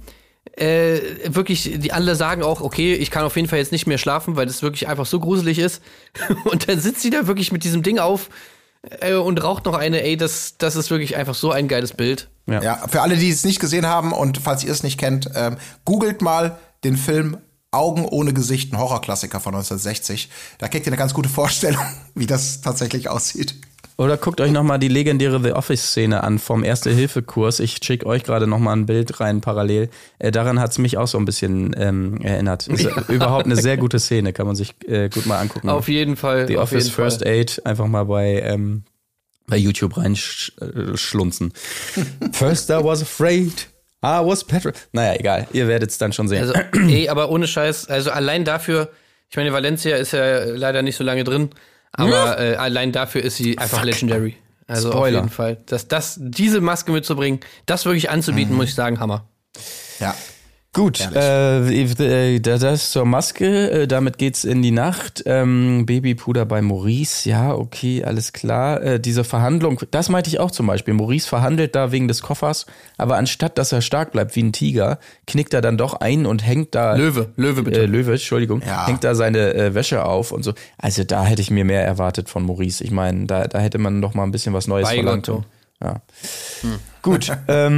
wirklich, die alle sagen auch, okay, ich kann auf jeden Fall jetzt nicht mehr schlafen, weil das wirklich einfach so gruselig ist. Und dann sitzt sie da wirklich mit diesem Ding auf und raucht noch eine. Ey, das ist wirklich einfach so ein geiles Bild. Ja, für alle, die es nicht gesehen haben und falls ihr es nicht kennt, googelt mal den Film Augen ohne Gesicht, ein Horrorklassiker von 1960. Da kriegt ihr eine ganz gute Vorstellung, wie das tatsächlich aussieht. Oder guckt euch nochmal die legendäre The Office-Szene an vom Erste-Hilfe-Kurs. Ich schicke euch gerade nochmal ein Bild rein parallel. Daran hat's mich auch so ein bisschen erinnert. Ist überhaupt eine sehr gute Szene, kann man sich gut mal angucken. Auf jeden Fall. The Office First Aid, einfach mal bei YouTube reinschlunzen. First I was afraid, I was petrified. Naja, egal, ihr werdet es dann schon sehen. Also, aber ohne Scheiß, also allein dafür, ich meine, Valencia ist ja leider nicht so lange drin, aber allein dafür ist sie einfach legendary. Also Spoiler. auf jeden Fall. Diese Maske mitzubringen, das wirklich anzubieten, muss ich sagen, Hammer. Ja. Gut, das zur Maske, damit geht's in die Nacht. Babypuder bei Maurice, ja, okay, alles klar. Diese Verhandlung, das meinte ich auch zum Beispiel. Maurice verhandelt da wegen des Koffers, aber anstatt, dass er stark bleibt wie ein Tiger, knickt er dann doch ein und hängt da... Löwe bitte. Löwe, Entschuldigung. Ja. Hängt da seine Wäsche auf und so. Also da hätte ich mir mehr erwartet von Maurice. Ich meine, da hätte man doch mal ein bisschen was Neues verlangt. Ja. Gut,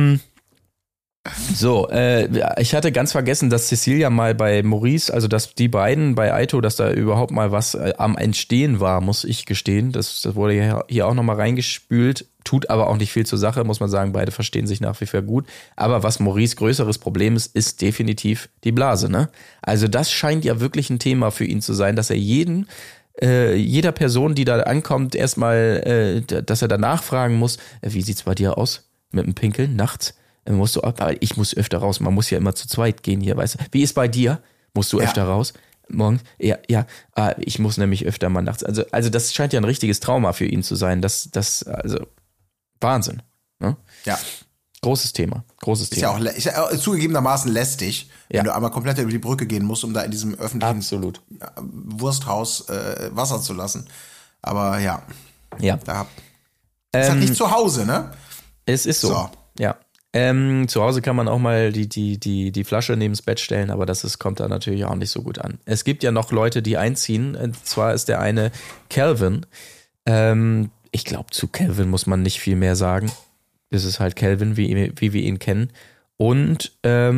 so, ich hatte ganz vergessen, dass Cecilia mal bei Maurice, also dass die beiden bei Aito, dass da überhaupt mal was am Entstehen war, muss ich gestehen. Das wurde hier auch nochmal reingespült, tut aber auch nicht viel zur Sache, muss man sagen, beide verstehen sich nach wie vor gut. Aber was Maurice größeres Problem ist definitiv die Blase, ne? Also das scheint ja wirklich ein Thema für ihn zu sein, dass er jeder Person, die da ankommt, erstmal, dass er danach fragen muss, wie sieht's bei dir aus mit dem Pinkeln nachts? Ich muss öfter raus. Man muss ja immer zu zweit gehen hier, weißt du. Wie ist bei dir? Musst du öfter raus? Morgen? Ja. Ich muss nämlich öfter mal nachts. Also das scheint ja ein richtiges Trauma für ihn zu sein. Also Wahnsinn. Ne? Ja. Großes Thema. Ist ja auch zugegebenermaßen lästig, wenn du einmal komplett über die Brücke gehen musst, um da in diesem öffentlichen Wursthaus Wasser zu lassen. Aber ja. Da ist halt nicht zu Hause, ne? Es ist so. Ja. Zu Hause kann man auch mal die Flasche neben das Bett stellen, aber kommt da natürlich auch nicht so gut an. Es gibt ja noch Leute, die einziehen. Und zwar ist der eine Calvin. Ich glaube, zu Calvin muss man nicht viel mehr sagen. Das ist halt Calvin, wie wir ihn kennen. Und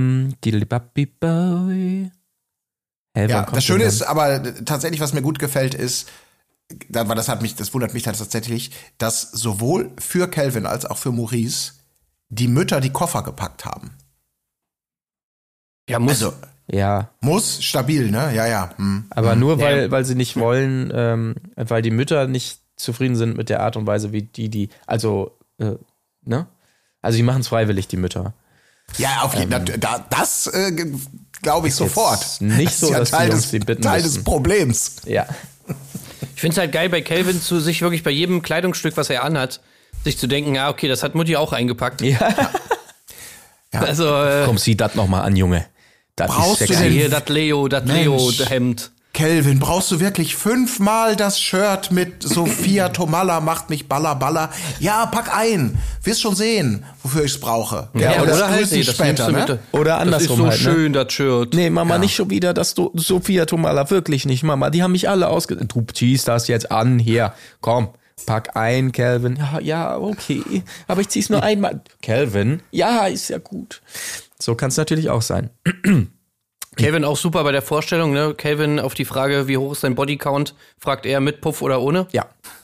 das Schöne ist aber tatsächlich, was mir gut gefällt, ist, das wundert mich tatsächlich, dass sowohl für Calvin als auch für Maurice die Mütter die Koffer gepackt haben. Ja, muss. Also, muss, stabil, ne? Ja. Aber nur, weil sie nicht wollen, weil die Mütter nicht zufrieden sind mit der Art und Weise, wie also, ne? Also die machen es freiwillig, die Mütter. Ja, auf jeden Fall. Das glaube ich sofort. Nicht so, das ist dass die Jungs sie bitten Teil müssen. des Problems. Ja. Ich finde es halt geil bei Calvin, sich wirklich bei jedem Kleidungsstück, was er anhat, sich zu denken, okay, das hat Mutti auch eingepackt. Ja. Also, komm, sieh das nochmal an, Junge. Das brauchst ist du sexy. denn hier, das Leo-Hemd. Calvin, brauchst du wirklich 5-mal das Shirt mit Sophia Tomalla macht mich baller? Ja, pack ein. Wirst schon sehen, wofür ich es brauche. Ja, oder halt, frühestens später, ne? Oder andersrum das ist so halt, schön, das Shirt. Nee, Mama, nicht schon wieder, dass du Sophia Tomalla, wirklich nicht, Mama. Die haben mich alle Du ziehst das jetzt an, hier, komm. Pack ein, Calvin. Ja, okay. Aber ich zieh's nur einmal. Calvin? Ja, ist ja gut. So kann es natürlich auch sein. Calvin auch super bei der Vorstellung, ne? Calvin auf die Frage, wie hoch ist dein Bodycount, fragt er mit Puff oder ohne. Ja.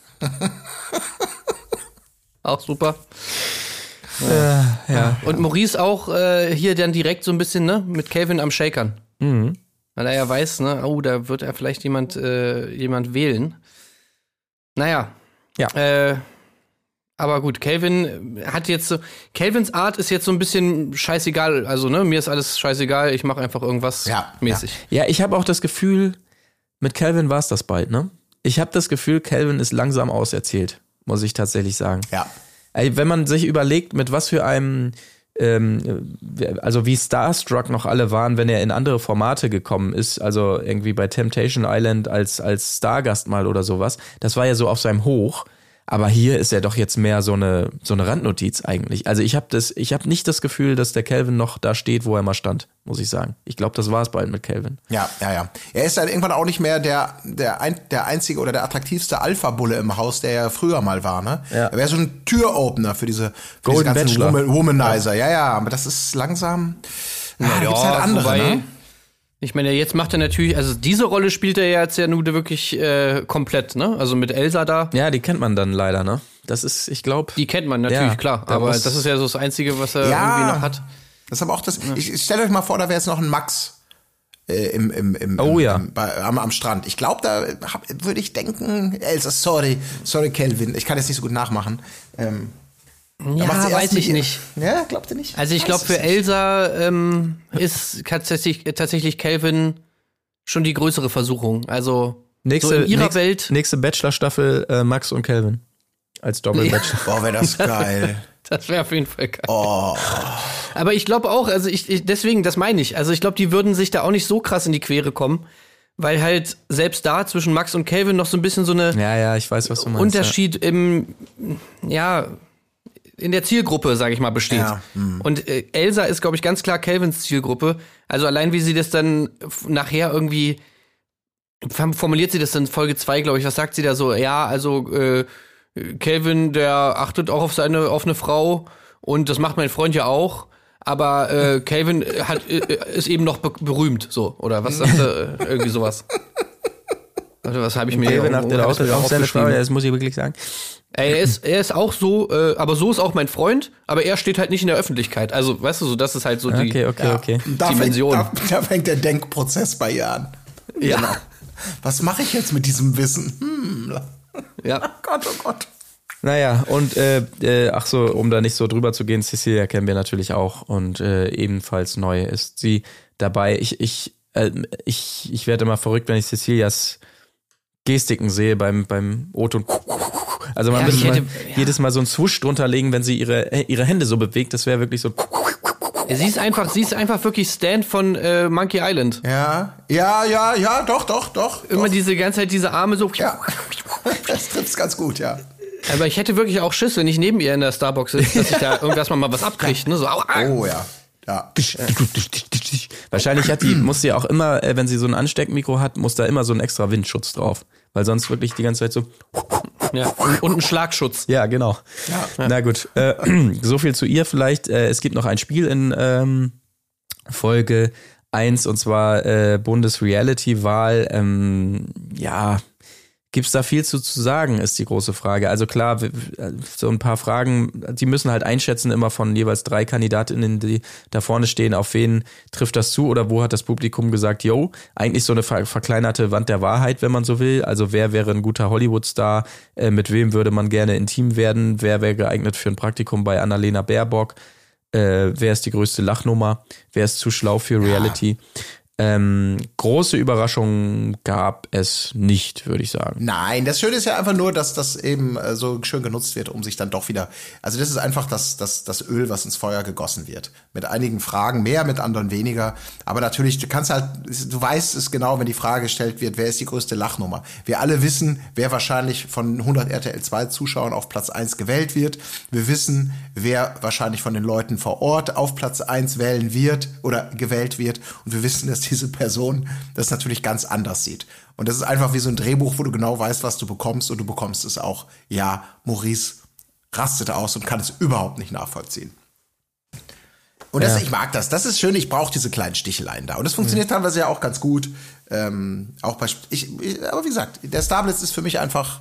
Auch super. Ja. Und Maurice auch hier dann direkt so ein bisschen, ne? Mit Calvin am Shakern. Mhm. Weil er ja weiß, ne? Oh, da wird er vielleicht jemand wählen. Naja. Ja. Aber gut, Calvin hat jetzt so, Calvins Art ist jetzt so ein bisschen scheißegal. Also, ne, mir ist alles scheißegal, ich mache einfach irgendwas mäßig. Ja, ich habe auch das Gefühl, mit Calvin war es das bald, ne? Ich habe das Gefühl, Calvin ist langsam auserzählt, muss ich tatsächlich sagen. Ja. Wenn man sich überlegt, mit was für einem, also wie starstruck noch alle waren, wenn er in andere Formate gekommen ist, also irgendwie bei Temptation Island als Stargast mal oder sowas, das war ja so auf seinem Hoch. Aber hier ist er doch jetzt mehr so eine Randnotiz eigentlich. Also ich habe nicht das Gefühl, dass der Calvin noch da steht, wo er mal stand, muss ich sagen. Ich glaube, das war es bald mit Calvin. Ja. Er ist dann irgendwann auch nicht mehr der einzige oder der attraktivste Alpha-Bulle im Haus, der ja früher mal war, ne? Ja. Er wäre so ein Türopener für diese Golden ganzen Bachelor. Womanizer. Ja, aber das ist langsam. Da gibt's halt andere, wobei, ne? Ich meine, jetzt macht er natürlich, also diese Rolle spielt er ja jetzt ja nun wirklich komplett, ne? Also mit Elsa da. Ja, die kennt man dann leider, ne? Das ist, ich glaube. Die kennt man natürlich, Ja, klar. da Aber muss- das ist ja so das Einzige, was er irgendwie noch hat. Das ist aber auch das. Ich stelle euch mal vor, da wäre jetzt noch ein Max am Strand. Ich glaube, da würde ich denken, Elsa, sorry, Calvin, ich kann jetzt nicht so gut nachmachen. Ja, weiß ich nicht. Ja, glaubt ihr nicht? Also ich glaube, für Elsa ist tatsächlich Calvin schon die größere Versuchung. Also so in ihrer Welt. Nächste Bachelor-Staffel Max und Calvin als Doppel-Bachelor. Boah, wäre das geil. Das wäre auf jeden Fall geil. Oh. Aber ich glaube auch, also deswegen, das meine ich. Also ich glaube, die würden sich da auch nicht so krass in die Quere kommen, weil halt selbst da zwischen Max und Calvin noch so ein bisschen so eine Ja, ich weiß, was du meinst. Unterschied in der Zielgruppe, sage ich mal, besteht. Ja. Und Elsa ist, glaube ich, ganz klar Calvins Zielgruppe. Also allein wie sie das dann nachher irgendwie formuliert sie das in Folge 2, glaube ich. Was sagt sie da so? Ja, also Calvin, der achtet auch auf eine Frau und das macht mein Freund ja auch. Aber Calvin ist eben noch berühmt, so. Oder was sagt er? Irgendwie sowas. Also, was habe ich mir Calvin achtet auch auf seine Frau, ja, das muss ich wirklich sagen. Er ist auch so, aber so ist auch mein Freund, aber er steht halt nicht in der Öffentlichkeit. Also, weißt du, so das ist halt so die Okay. Dimension. Da fängt der Denkprozess bei ihr an. Ja. Genau. Was mache ich jetzt mit diesem Wissen? Ja. Oh Gott. Naja, und ach so, um da nicht so drüber zu gehen, Cecilia kennen wir natürlich auch und ebenfalls neu ist sie dabei. Ich werde immer verrückt, wenn ich Cecilias Gestiken sehe beim O-Ton. Also man müsste jedes Mal so einen Swoosh drunter legen, wenn sie ihre Hände so bewegt. Das wäre wirklich so. Sie ist einfach wirklich Stan von Monkey Island. Ja, doch. Immer diese ganze Zeit diese Arme so. Ja. Das trifft's ganz gut, ja. Aber ich hätte wirklich auch Schiss, wenn ich neben ihr in der Starbucks sitze, dass ich da irgendwas mal was abkriege. Ne? So, Oh ja. Ja. Wahrscheinlich muss sie auch immer, wenn sie so ein Ansteckmikro hat, muss da immer so ein extra Windschutz drauf. Weil sonst wirklich die ganze Zeit so. Ja, und ein Schlagschutz. Ja, genau. Ja. Na gut, so viel zu ihr vielleicht. Es gibt noch ein Spiel in Folge 1 und zwar Bundesreality-Wahl. Gibt's da viel zu sagen, ist die große Frage. Also klar, so ein paar Fragen, die müssen halt einschätzen immer von jeweils 3 Kandidatinnen, die da vorne stehen, auf wen trifft das zu oder wo hat das Publikum gesagt, yo, eigentlich so eine verkleinerte Wand der Wahrheit, wenn man so will. Also wer wäre ein guter Hollywood-Star, mit wem würde man gerne intim werden, wer wäre geeignet für ein Praktikum bei Annalena Baerbock, wer ist die größte Lachnummer, wer ist zu schlau für Reality. Große Überraschungen gab es nicht, würde ich sagen. Nein, das Schöne ist ja einfach nur, dass das eben so schön genutzt wird, um sich dann doch wieder, also das ist einfach das Öl, was ins Feuer gegossen wird. Mit einigen Fragen mehr, mit anderen weniger. Aber natürlich, du weißt es genau, wenn die Frage gestellt wird, wer ist die größte Lachnummer? Wir alle wissen, wer wahrscheinlich von 100 RTL 2 Zuschauern auf Platz 1 gewählt wird. Wir wissen, wer wahrscheinlich von den Leuten vor Ort auf Platz 1 wählen wird oder gewählt wird. Und wir wissen, dass diese Person das natürlich ganz anders sieht. Und das ist einfach wie so ein Drehbuch, wo du genau weißt, was du bekommst und du bekommst es auch. Ja, Maurice rastet aus und kann es überhaupt nicht nachvollziehen. Und ich mag das. Das ist schön. Ich brauche diese kleinen Sticheleien da. Und das funktioniert teilweise ja auch ganz gut. Aber wie gesagt, der Starblitz ist für mich einfach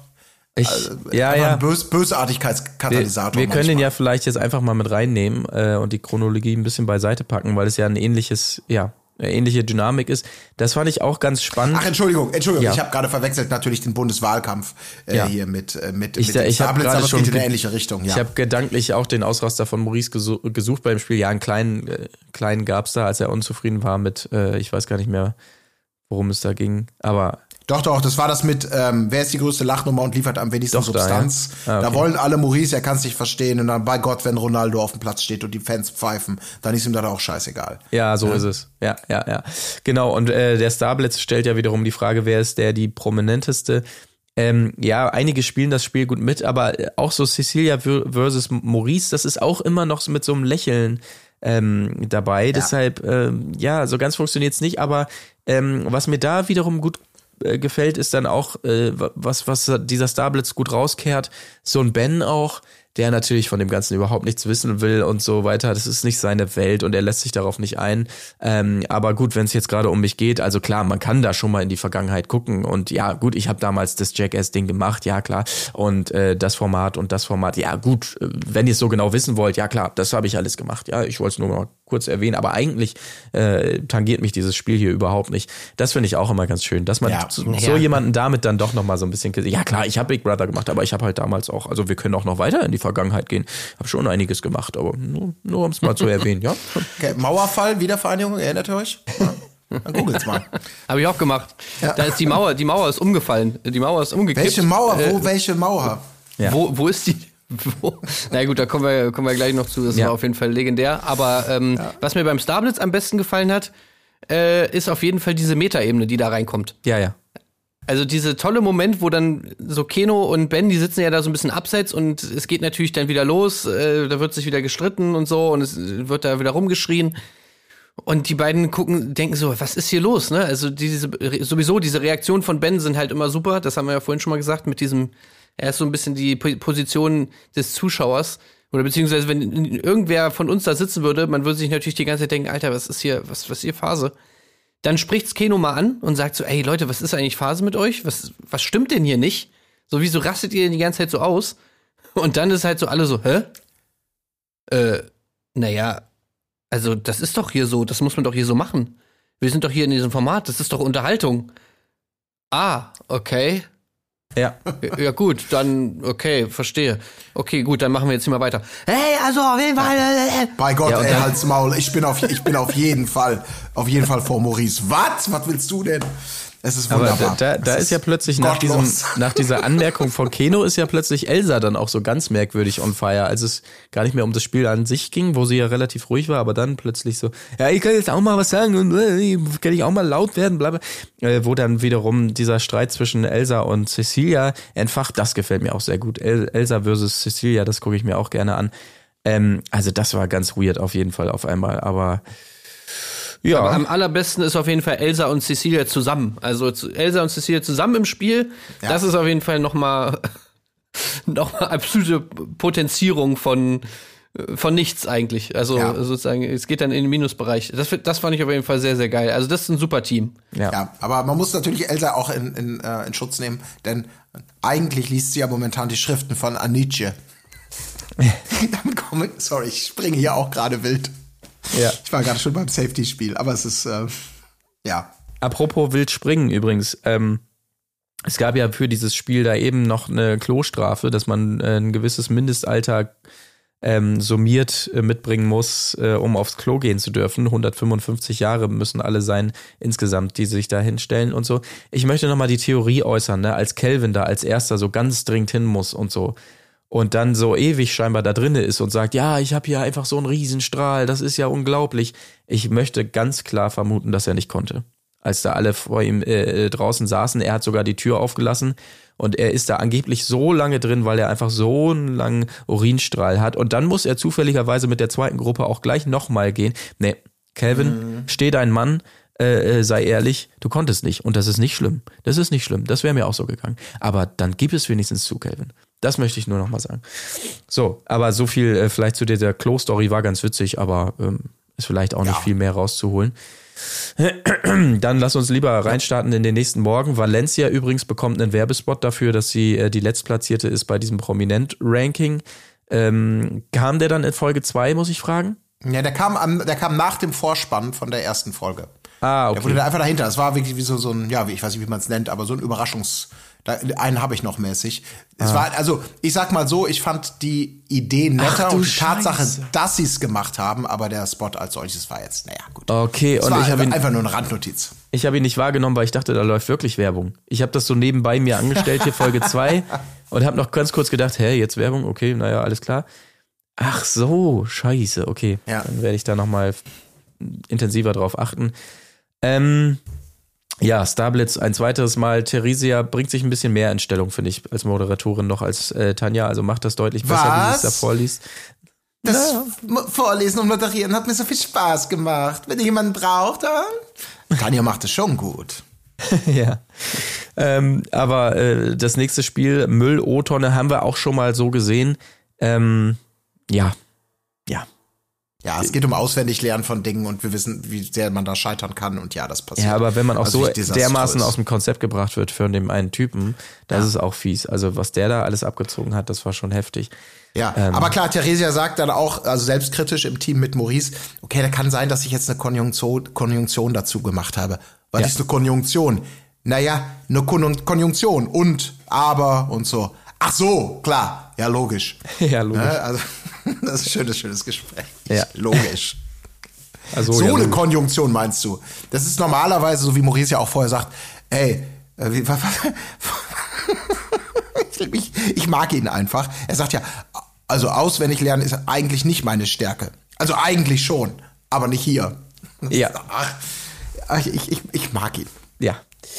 ein Bösartigkeitskatalysator. Wir können den ja vielleicht jetzt einfach mal mit reinnehmen und die Chronologie ein bisschen beiseite packen, weil es ja ein ähnliche Dynamik ist. Das fand ich auch ganz spannend. Ach, Entschuldigung. Ja. Ich habe gerade verwechselt natürlich den Bundeswahlkampf hier mit dem ich Starblitz, aber es geht in eine ähnliche Richtung. Ja. Ich habe gedanklich auch den Ausraster von Maurice gesucht beim Spiel. Ja, einen kleinen gab's da, als er unzufrieden war mit, ich weiß gar nicht mehr, worum es da ging, aber Doch, das war das mit, wer ist die größte Lachnummer und liefert am wenigsten Substanz. Ja. Da wollen alle Maurice, er kann es nicht verstehen. Und dann, bei Gott, wenn Ronaldo auf dem Platz steht und die Fans pfeifen, dann ist ihm das auch scheißegal. Ja, so ist es. Ja. Genau, und der Starblitz stellt ja wiederum die Frage, wer ist die prominenteste? Ja, einige spielen das Spiel gut mit, aber auch so Cecilia versus Maurice, das ist auch immer noch so mit so einem Lächeln dabei. Ja. Deshalb, so ganz funktioniert's nicht, aber was mir da wiederum gut gefällt, ist dann auch, was dieser Starblitz gut rauskehrt, so ein Ben auch, der natürlich von dem Ganzen überhaupt nichts wissen will und so weiter. Das ist nicht seine Welt und er lässt sich darauf nicht ein. Aber gut, wenn es jetzt gerade um mich geht, also klar, man kann da schon mal in die Vergangenheit gucken und ja, gut, ich habe damals das Jackass-Ding gemacht, ja klar, und das Format, ja gut, wenn ihr es so genau wissen wollt, ja klar, das habe ich alles gemacht. Ja, ich wollte es nur mal kurz erwähnen, aber eigentlich tangiert mich dieses Spiel hier überhaupt nicht. Das finde ich auch immer ganz schön, dass man so jemanden damit dann doch noch mal so ein bisschen, ja klar, ich habe Big Brother gemacht, aber ich habe halt damals auch, also wir können auch noch weiter in die Vergangenheit gehen. Habe schon einiges gemacht, aber nur um es mal zu erwähnen, ja. Okay, Mauerfall, Wiedervereinigung, erinnert ihr euch? Ja. Dann googelt's mal. Habe ich auch gemacht. Ja. Da ist die Mauer ist umgefallen. Die Mauer ist umgekippt. Welche Mauer? Welche Mauer? Ja. Wo ist die? Na gut, da kommen wir gleich noch zu. Das war auf jeden Fall legendär. Aber was mir beim Starblitz am besten gefallen hat, ist auf jeden Fall diese Metaebene, die da reinkommt. Ja. Also diese tolle Moment, wo dann so Keno und Ben, die sitzen ja da so ein bisschen abseits und es geht natürlich dann wieder los, da wird sich wieder gestritten und so und es wird da wieder rumgeschrien. Und die beiden denken so, was ist hier los, ne? Also diese Reaktion von Ben sind halt immer super, das haben wir ja vorhin schon mal gesagt, mit diesem, er ist so ein bisschen die Position des Zuschauers. Oder beziehungsweise, wenn irgendwer von uns da sitzen würde, man würde sich natürlich die ganze Zeit denken, Alter, was ist hier Phase? Dann spricht's Keno mal an und sagt so, ey Leute, was ist eigentlich Phase mit euch? Was stimmt denn hier nicht? So, wieso rastet ihr denn die ganze Zeit so aus? Und dann ist halt so alle so, hä? Naja, also das ist doch hier so, das muss man doch hier so machen. Wir sind doch hier in diesem Format, das ist doch Unterhaltung. Ah, okay. Ja. Ja gut, dann, okay, verstehe. Okay, gut, dann machen wir jetzt hier mal weiter. Hey, also auf jeden Fall. Bei Gott, ey, halt's Maul. Ich bin auf jeden Fall vor Maurice. Was willst du denn? Es ist wunderbar. Aber da ist ja plötzlich nach dieser Anmerkung von Keno ist ja plötzlich Elsa dann auch so ganz merkwürdig on fire, als es gar nicht mehr um das Spiel an sich ging, wo sie ja relativ ruhig war, aber dann plötzlich so, ja, ich kann jetzt auch mal was sagen und kann ich auch mal laut werden, bla bla. Wo dann wiederum dieser Streit zwischen Elsa und Cecilia entfacht, das gefällt mir auch sehr gut. Elsa versus Cecilia, das gucke ich mir auch gerne an. Also das war ganz weird auf jeden Fall auf einmal, aber ja. Aber am allerbesten ist auf jeden Fall Elsa und Cecilia zusammen. Also Elsa und Cecilia zusammen im Spiel. Ja. Das ist auf jeden Fall noch mal absolute Potenzierung von nichts eigentlich. Also sozusagen, es geht dann in den Minusbereich. Das fand ich auf jeden Fall sehr, sehr geil. Also das ist ein super Team. Ja, aber man muss natürlich Elsa auch in Schutz nehmen, denn eigentlich liest sie ja momentan die Schriften von Anice. Sorry, ich springe hier auch gerade wild. Ja. Ich war gerade schon beim Safety-Spiel, aber es ist, Apropos wild springen übrigens, es gab ja für dieses Spiel da eben noch eine Klostrafe, dass man ein gewisses Mindestalter summiert mitbringen muss, um aufs Klo gehen zu dürfen. 155 Jahre müssen alle sein insgesamt, die sich da hinstellen und so. Ich möchte nochmal die Theorie äußern, ne, als Kelvin da als erster so ganz dringend hin muss und so. Und dann so ewig scheinbar da drinne ist und sagt, ja, ich habe hier einfach so einen Riesenstrahl, das ist ja unglaublich. Ich möchte ganz klar vermuten, dass er nicht konnte. Als da alle vor ihm draußen saßen, er hat sogar die Tür aufgelassen und er ist da angeblich so lange drin, weil er einfach so einen langen Urinstrahl hat. Und dann muss er zufälligerweise mit der zweiten Gruppe auch gleich nochmal gehen. Nee, Kelvin, steh dein Mann, sei ehrlich, du konntest nicht. Und das ist nicht schlimm. Das ist nicht schlimm. Das wäre mir auch so gegangen. Aber dann gib es wenigstens zu, Kelvin. Das möchte ich nur noch mal sagen. So, aber so viel vielleicht zu dieser Klo-Story war ganz witzig, aber ist vielleicht auch nicht viel mehr rauszuholen. Dann lass uns lieber reinstarten in den nächsten Morgen. Valencia übrigens bekommt einen Werbespot dafür, dass sie die Letztplatzierte ist bei diesem Prominent-Ranking. Kam der dann in Folge 2, muss ich fragen? Ja, der kam nach dem Vorspann von der ersten Folge. Ah, okay. Der wurde da einfach dahinter. Es war wirklich wie so ein, ja, ich weiß nicht, wie man es nennt, aber so ein einen habe ich noch mäßig. Es war, also, ich sag mal so, ich fand die Idee netter und die Tatsache, dass sie es gemacht haben, aber der Spot als solches war jetzt, naja, gut. Okay, und ich habe einfach nur eine Randnotiz. Ich habe ihn nicht wahrgenommen, weil ich dachte, da läuft wirklich Werbung. Ich habe das so nebenbei mir angestellt, hier Folge 2, und habe noch ganz kurz gedacht, jetzt Werbung, okay, naja, alles klar. Ach so, scheiße, okay. Ja. Dann werde ich da nochmal intensiver drauf achten. Ja, Starblitz ein zweites Mal. Theresia bringt sich ein bisschen mehr in Stellung, finde ich, als Moderatorin noch als Tanja. Also macht das deutlich besser, wie sie es da vorliest. Das Vorlesen und Moderieren hat mir so viel Spaß gemacht. Wenn ihr jemanden braucht, Tanja macht es schon gut. Ja. Aber das nächste Spiel, Müll-O-Tonne, haben wir auch schon mal so gesehen. Ja. Ja, es geht um Auswendiglernen von Dingen und wir wissen, wie sehr man da scheitern kann und ja, das passiert. Ja, aber wenn man auch Also so nicht desaströs. dermaßen aus dem Konzept gebracht wird für den einen Typen, das ist auch fies. Also was der da alles abgezogen hat, das war schon heftig. Ja, aber klar, Theresia sagt dann auch, also selbstkritisch im Team mit Maurice, okay, da kann sein, dass ich jetzt eine Konjunktion dazu gemacht habe. Was ist eine Konjunktion? Naja, eine Konjunktion und, aber und so. Ach so, klar, ja, logisch. Ja, logisch. Ne? Also, das ist ein schönes Gespräch. Ja. Logisch. Also, So ja, eine logisch. Konjunktion meinst du? Das ist normalerweise, so wie Maurice ja auch vorher sagt, ey, ich mag ihn einfach. Er sagt ja, also auswendig lernen ist eigentlich nicht meine Stärke. Also eigentlich schon, aber nicht hier. Ja. Ach, ich mag ihn. Ja.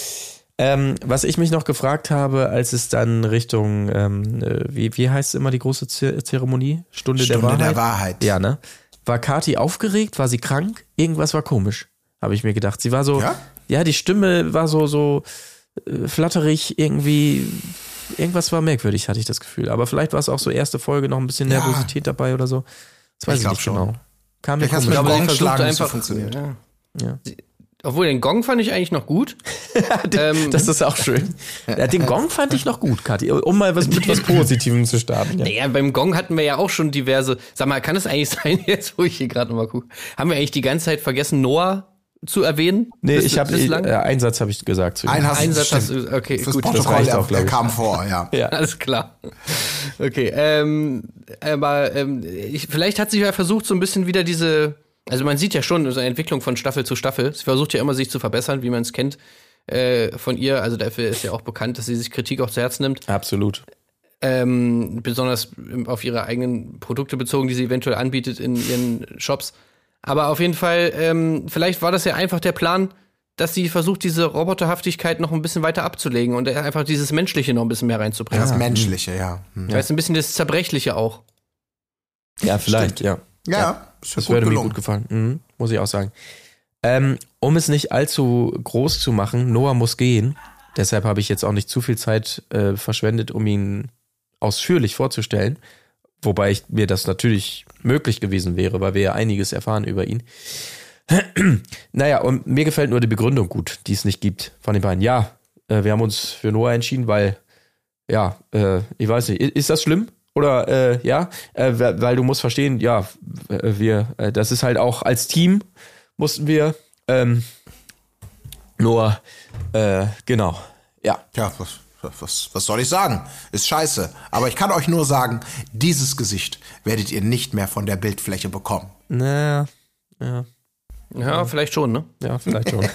Was ich mich noch gefragt habe, als es dann Richtung, wie heißt es immer die große Zeremonie? Stunde der Wahrheit. Ja, ne? War Kathi aufgeregt? War sie krank? Irgendwas war komisch, habe ich mir gedacht. Sie war so, ja, die Stimme war so flatterig irgendwie. Irgendwas war merkwürdig, hatte ich das Gefühl. Aber vielleicht war es auch so erste Folge noch ein bisschen Nervosität dabei oder so. Das weiß ich nicht genau. Kam mir Vielleicht komisch. hast du mit sie Gong schlagen versucht nicht so funktioniert. Ja. Obwohl, den Gong fand ich eigentlich noch gut. Das ist auch schön. Ja, den Gong fand ich noch gut, Kathi, um mal mit was Positivem zu starten. Ja. Naja, beim Gong hatten wir ja auch schon diverse. Sag mal, kann es eigentlich sein, jetzt wo ich hier gerade nochmal gucke, haben wir eigentlich die ganze Zeit vergessen, Noah zu erwähnen? Nee, einen Satz habe ich gesagt zu ihm. Einen Satz hast du, okay, Fürs gut. Protokoll, reicht auch, glaub er ich. kam vor, ja. Ja. Alles klar. Okay, aber vielleicht hat sie ja versucht, so ein bisschen wieder also man sieht ja schon so eine Entwicklung von Staffel zu Staffel. Sie versucht ja immer, sich zu verbessern, wie man es kennt von ihr. Also dafür ist ja auch bekannt, dass sie sich Kritik auch zu Herzen nimmt. Absolut. Besonders auf ihre eigenen Produkte bezogen, die sie eventuell anbietet in ihren Shops. Aber auf jeden Fall, vielleicht war das ja einfach der Plan, dass sie versucht, diese Roboterhaftigkeit noch ein bisschen weiter abzulegen und einfach dieses Menschliche noch ein bisschen mehr reinzubringen. Das Menschliche, ja. Weißt, ein bisschen das Zerbrechliche auch. Ja, vielleicht, ja. Ja, ist Das gut würde mir gelungen. gut gefallen, muss ich auch sagen. Um es nicht allzu groß zu machen, Noah muss gehen. Deshalb habe ich jetzt auch nicht zu viel Zeit verschwendet, um ihn ausführlich vorzustellen. Wobei mir das natürlich möglich gewesen wäre, weil wir ja einiges erfahren über ihn. Naja, und mir gefällt nur die Begründung gut, die es nicht gibt von den beiden. Ja, wir haben uns für Noah entschieden, weil, ich weiß nicht, ist das schlimm? Oder, weil du musst verstehen, ja, das ist halt auch als Team mussten wir, Noah, genau, ja. Ja, was soll ich sagen? Ist scheiße. Aber ich kann euch nur sagen, dieses Gesicht werdet ihr nicht mehr von der Bildfläche bekommen. Ja, Ja, vielleicht schon, ne? ja, vielleicht schon.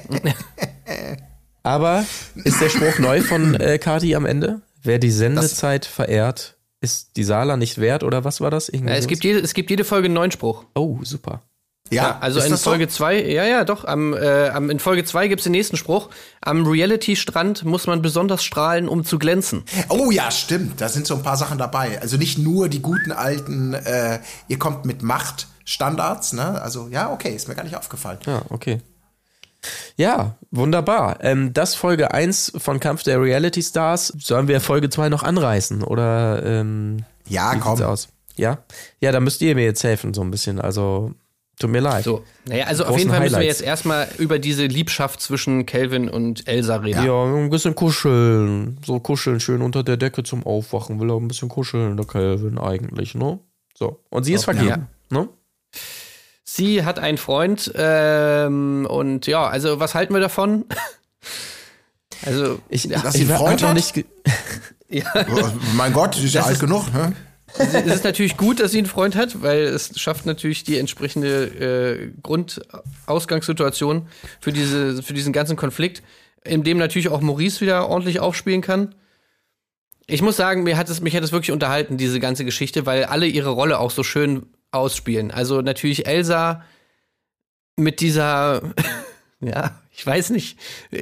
Aber ist der Spruch neu von Kathi am Ende? Wer die Sendezeit verehrt, ist die Sala nicht wert, oder was war das? Irgendwie Es sowas? gibt jede Folge einen neuen Spruch. Oh, super. Ja, also ist in das so? Folge 2, ja, doch, in Folge 2 gibt's den nächsten Spruch. Am Reality-Strand muss man besonders strahlen, um zu glänzen. Oh ja, stimmt. Da sind so ein paar Sachen dabei. Also nicht nur die guten alten, ihr kommt mit Machtstandards, ne? Also ja, okay, ist mir gar nicht aufgefallen. Ja, okay. Ja, wunderbar. Das Folge 1 von Kampf der Reality Stars. Sollen wir Folge 2 noch anreißen? Oder Ja, wie komm. sieht's aus? Ja? Ja, da müsst ihr mir jetzt helfen, so ein bisschen. Also, tut mir leid. So, naja, also auf Großen jeden Fall müssen wir Highlights. jetzt erstmal über diese Liebschaft zwischen Kelvin und Elsa reden. Ja, ein bisschen kuscheln. So kuscheln, schön unter der Decke zum Aufwachen. Will auch ein bisschen kuscheln, der Kelvin eigentlich, ne? So. Und sie ist vergeben, ne? Sie hat einen Freund und ja, also was halten wir davon? Also, Dass sie einen Freund noch hat? nicht Oh, mein Gott, die ist ja alt genug, ne? es ist natürlich gut, dass sie einen Freund hat, weil es schafft natürlich die entsprechende Grundausgangssituation für diesen ganzen Konflikt, in dem natürlich auch Maurice wieder ordentlich aufspielen kann. Ich muss sagen, mich hat es wirklich unterhalten, diese ganze Geschichte, weil alle ihre Rolle auch so schön ausspielen. Also natürlich Elsa mit dieser, ja, ich weiß nicht,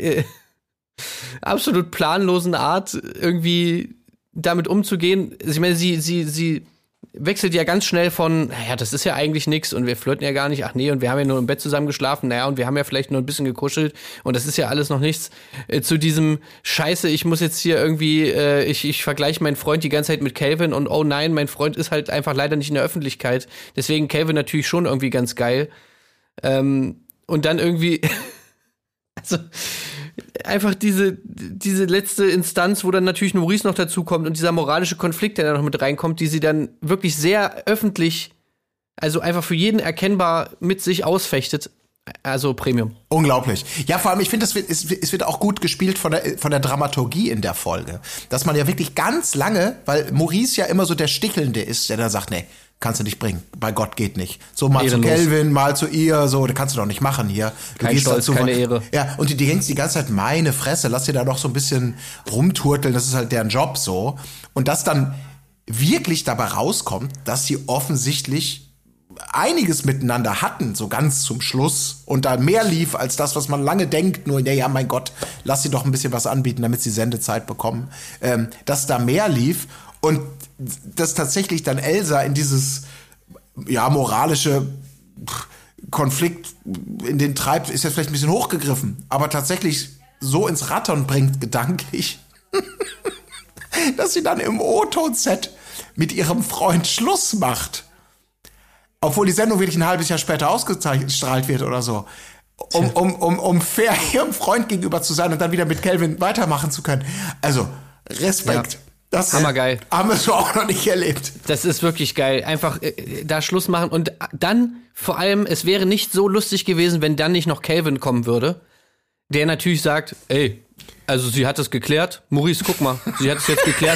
absolut planlosen Art irgendwie damit umzugehen. Ich meine, sie wechselt ja ganz schnell von, naja, das ist ja eigentlich nix und wir flirten ja gar nicht, ach nee, und wir haben ja nur im Bett zusammen geschlafen, naja, und wir haben ja vielleicht nur ein bisschen gekuschelt und das ist ja alles noch nichts, zu diesem Scheiße, ich muss jetzt hier irgendwie, ich vergleiche meinen Freund die ganze Zeit mit Calvin und oh nein, mein Freund ist halt einfach leider nicht in der Öffentlichkeit, deswegen Calvin natürlich schon irgendwie ganz geil. Und dann irgendwie, also einfach diese letzte Instanz, wo dann natürlich Maurice noch dazukommt und dieser moralische Konflikt, der da noch mit reinkommt, die sie dann wirklich sehr öffentlich, also einfach für jeden erkennbar mit sich ausfechtet. Also Premium. Unglaublich. Ja, vor allem, ich finde, es wird auch gut gespielt von der Dramaturgie in der Folge. Dass man ja wirklich ganz lange, weil Maurice ja immer so der Stichelnde ist, der da sagt, nee, kannst du nicht bringen. Bei Gott geht nicht. So mal zu Calvin, mal zu ihr, so, das kannst du doch nicht machen hier. Du Kein gehst Stolz, dazu, keine Ehre. Ja, und die denkst die ganze Zeit, meine Fresse, lass dir da doch so ein bisschen rumturteln, das ist halt deren Job so. Und dass dann wirklich dabei rauskommt, dass sie offensichtlich einiges miteinander hatten, so ganz zum Schluss, und da mehr lief als das, was man lange denkt, nur, ja, mein Gott, lass sie doch ein bisschen was anbieten, damit sie Sendezeit bekommen, dass da mehr lief und dass tatsächlich dann Elsa in dieses, ja, moralische Konflikt in den treibt, ist jetzt vielleicht ein bisschen hochgegriffen, aber tatsächlich so ins Rattern bringt, gedanklich, dass sie dann im O-Ton-Set mit ihrem Freund Schluss macht. Obwohl die Sendung wirklich ein halbes Jahr später ausgestrahlt wird oder so. Um fair ihrem Freund gegenüber zu sein und dann wieder mit Calvin weitermachen zu können. Also, Respekt. Ja. Das hammergeil. Haben wir so auch noch nicht erlebt. Das ist wirklich geil. Einfach da Schluss machen. Und dann, vor allem, es wäre nicht so lustig gewesen, wenn dann nicht noch Calvin kommen würde. Der natürlich sagt, ey, also sie hat es geklärt. Maurice, guck mal, sie hat es jetzt geklärt.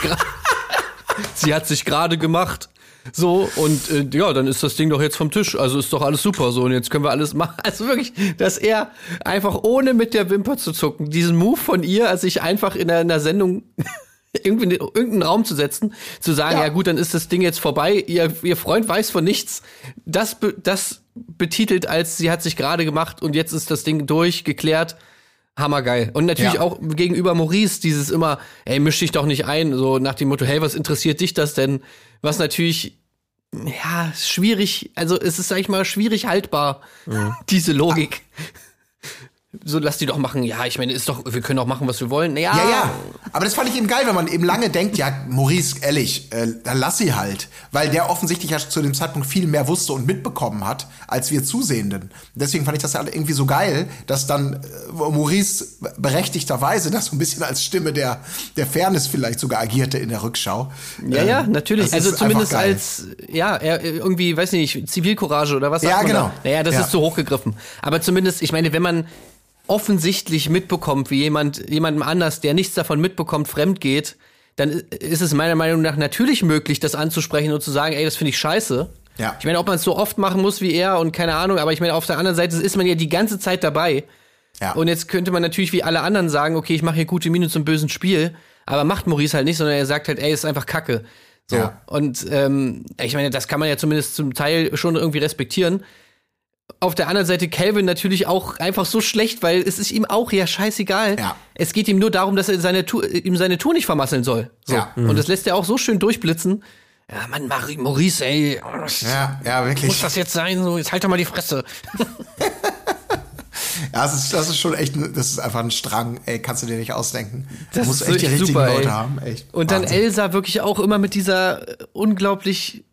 Sie hat sich gerade gemacht. So, und ja, dann ist das Ding doch jetzt vom Tisch. Also ist doch alles super so und jetzt können wir alles machen. Also wirklich, dass er einfach ohne mit der Wimper zu zucken, diesen Move von ihr, sich einfach in einer Sendung irgendwie in irgendeinen Raum zu setzen, zu sagen, ja gut, dann ist das Ding jetzt vorbei, ihr Freund weiß von nichts. Das betitelt als, sie hat sich gerade gemacht und jetzt ist das Ding geklärt. Hammergeil. Und natürlich auch gegenüber Maurice dieses immer, ey, misch dich doch nicht ein, so nach dem Motto, hey, was interessiert dich das denn? Was natürlich, ja, schwierig, also es ist, sag ich mal, schwierig haltbar, diese Logik. So, lass die doch machen. Ja, ich meine, wir können doch machen, was wir wollen. Ja. Aber das fand ich eben geil, wenn man eben lange denkt, ja, Maurice, ehrlich, dann lass sie halt. Weil der offensichtlich ja zu dem Zeitpunkt viel mehr wusste und mitbekommen hat, als wir Zusehenden. Deswegen fand ich das ja irgendwie so geil, dass dann Maurice berechtigterweise das so ein bisschen als Stimme der Fairness vielleicht sogar agierte in der Rückschau. Ja, natürlich. Also zumindest als, er irgendwie, weiß nicht, Zivilcourage oder was sagt man genau. Da? Naja, das ist zu hochgegriffen. Aber zumindest, ich meine, wenn man offensichtlich mitbekommt, wie jemandem anders, der nichts davon mitbekommt, fremd geht, dann ist es meiner Meinung nach natürlich möglich, das anzusprechen und zu sagen, ey, das finde ich scheiße. Ja. Ich meine, ob man es so oft machen muss wie er und keine Ahnung, aber ich meine, auf der anderen Seite ist man ja die ganze Zeit dabei. Ja. Und jetzt könnte man natürlich wie alle anderen sagen, okay, ich mache hier gute Miene zum bösen Spiel, aber macht Maurice halt nicht, sondern er sagt halt, ey, ist einfach Kacke. So. Ja. Und ich meine, das kann man ja zumindest zum Teil schon irgendwie respektieren. Auf der anderen Seite Calvin natürlich auch einfach so schlecht, weil es ist ihm auch ja scheißegal. Ja. Es geht ihm nur darum, dass er seine Tour nicht vermasseln soll. So. Ja. Und das lässt er auch so schön durchblitzen. Ja, Mann, Maurice, ey. Ja, wirklich. Muss das jetzt sein? So, jetzt halt doch mal die Fresse. Ja, das ist schon echt, das ist einfach ein Strang, ey, kannst du dir nicht ausdenken. Das muss echt die richtigen super, Leute ey. haben, echt. Und Wahnsinn. dann Elsa wirklich auch immer mit dieser unglaublich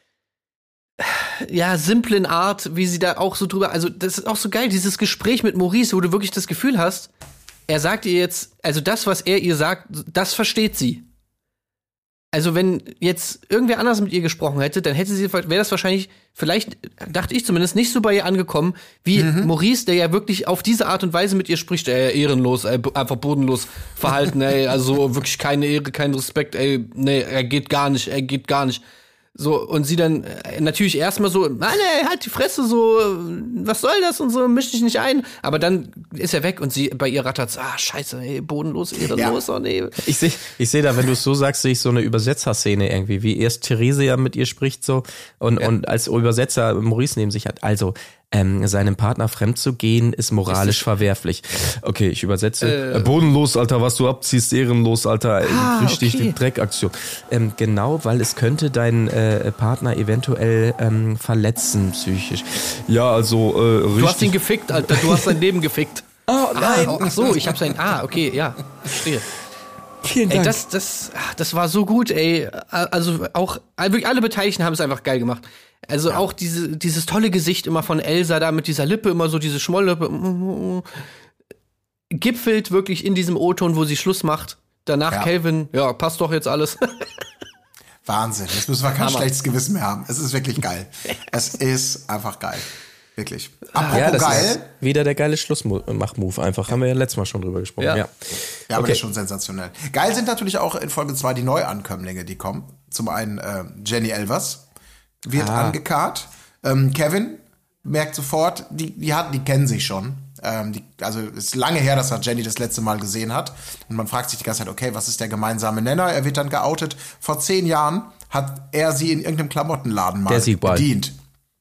simplen Art, wie sie da auch so drüber, also das ist auch so geil, dieses Gespräch mit Maurice, wo du wirklich das Gefühl hast, er sagt ihr jetzt, also das, was er ihr sagt, das versteht sie. Also wenn jetzt irgendwer anders mit ihr gesprochen hätte, dann wäre das wahrscheinlich, vielleicht dachte ich zumindest, nicht so bei ihr angekommen, wie Maurice, der ja wirklich auf diese Art und Weise mit ihr spricht, ehrenlos, einfach bodenlos verhalten, also wirklich keine Ehre, kein Respekt, er geht gar nicht. So, und sie dann natürlich erstmal so, Mann, halt die Fresse, so, was soll das und so, misch dich nicht ein. Aber dann ist er weg und sie bei ihr rattert, scheiße, bodenlos, ehrenlos, oh nee. Ich seh da, wenn du es so sagst, sehe ich so eine Übersetzerszene irgendwie, wie erst Therese ja mit ihr spricht so und als Übersetzer Maurice neben sich hat. Also, seinem Partner fremd zu gehen, ist moralisch verwerflich. Okay, ich übersetze. Bodenlos, Alter, was du abziehst, ehrenlos, Alter. Richtig die Dreckaktion. Genau, weil es könnte deinen Partner eventuell verletzen, psychisch. Ja, also richtig. Du hast ihn gefickt, Alter, du hast sein Leben gefickt. Oh nein. Ach so, ich hab sein... okay, ja, verstehe. Vielen Dank. Ey, das war so gut, ey. Also auch, wirklich alle Beteiligten haben es einfach geil gemacht. Also auch dieses tolle Gesicht immer von Elsa da mit dieser Lippe, immer so diese Schmolllippe. Gipfelt wirklich in diesem O-Ton, wo sie Schluss macht. Danach Calvin, ja, passt doch jetzt alles. Wahnsinn, jetzt müssen wir kein schlechtes Gewissen mehr haben. Es ist wirklich geil. Es ist einfach geil. Wirklich. Apropos geil. Ist wieder der geile Schlussmach-Move einfach. Haben wir ja letztes Mal schon drüber gesprochen. Ja, aber das ist schon sensationell. Geil sind natürlich auch in Folge 2 die Neuankömmlinge, die kommen. Zum einen Jenny Elvers wird angekarrt. Kevin merkt sofort, die kennen sich schon. Also es ist lange her, dass er Jenny das letzte Mal gesehen hat. Und man fragt sich die ganze Zeit, okay, was ist der gemeinsame Nenner? Er wird dann geoutet. Vor 10 Jahren hat er sie in irgendeinem Klamottenladen mal bedient.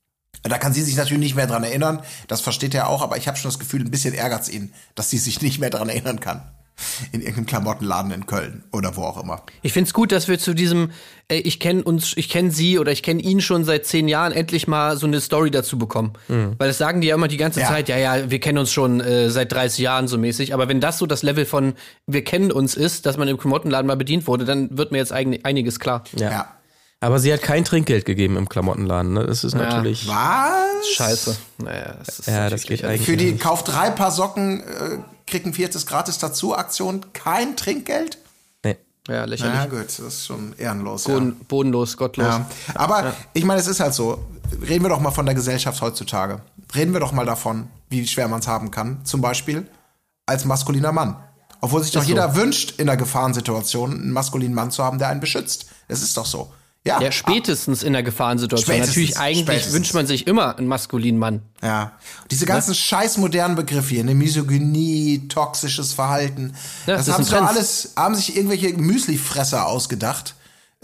Da kann sie sich natürlich nicht mehr dran erinnern. Das versteht er auch, aber ich habe schon das Gefühl, ein bisschen ärgert's ihn, dass sie sich nicht mehr dran erinnern kann. In irgendeinem Klamottenladen in Köln oder wo auch immer. Ich find's gut, dass wir zu diesem ich kenne sie oder ich kenne ihn schon seit 10 Jahren endlich mal so eine Story dazu bekommen. Weil das sagen die ja immer die ganze Zeit, ja, wir kennen uns schon seit 30 Jahren so mäßig. Aber wenn das so das Level von wir kennen uns ist, dass man im Klamottenladen mal bedient wurde, dann wird mir jetzt einiges klar. Ja. Aber sie hat kein Trinkgeld gegeben im Klamottenladen, ne? Das ist natürlich... Was? Scheiße. Naja, das geht eigentlich für die nicht. Kauf 3 Paar Socken, krieg ein 4. gratis dazu Aktion, kein Trinkgeld? Nee. Ja, lächerlich. Na gut, das ist schon ehrenlos. Bodenlos, gottlos. Ja. Aber ich meine, es ist halt so, reden wir doch mal von der Gesellschaft heutzutage. Reden wir doch mal davon, wie schwer man es haben kann. Zum Beispiel als maskuliner Mann. Obwohl sich doch jeder wünscht, in einer Gefahrensituation einen maskulinen Mann zu haben, der einen beschützt. Das ist doch so. Ja, spätestens in der Gefahrensituation. Natürlich, eigentlich wünscht man sich immer einen maskulinen Mann. Ja. Und diese ganzen scheiß modernen Begriffe hier, eine Misogynie, toxisches Verhalten, das haben sich irgendwelche Müslifresser ausgedacht.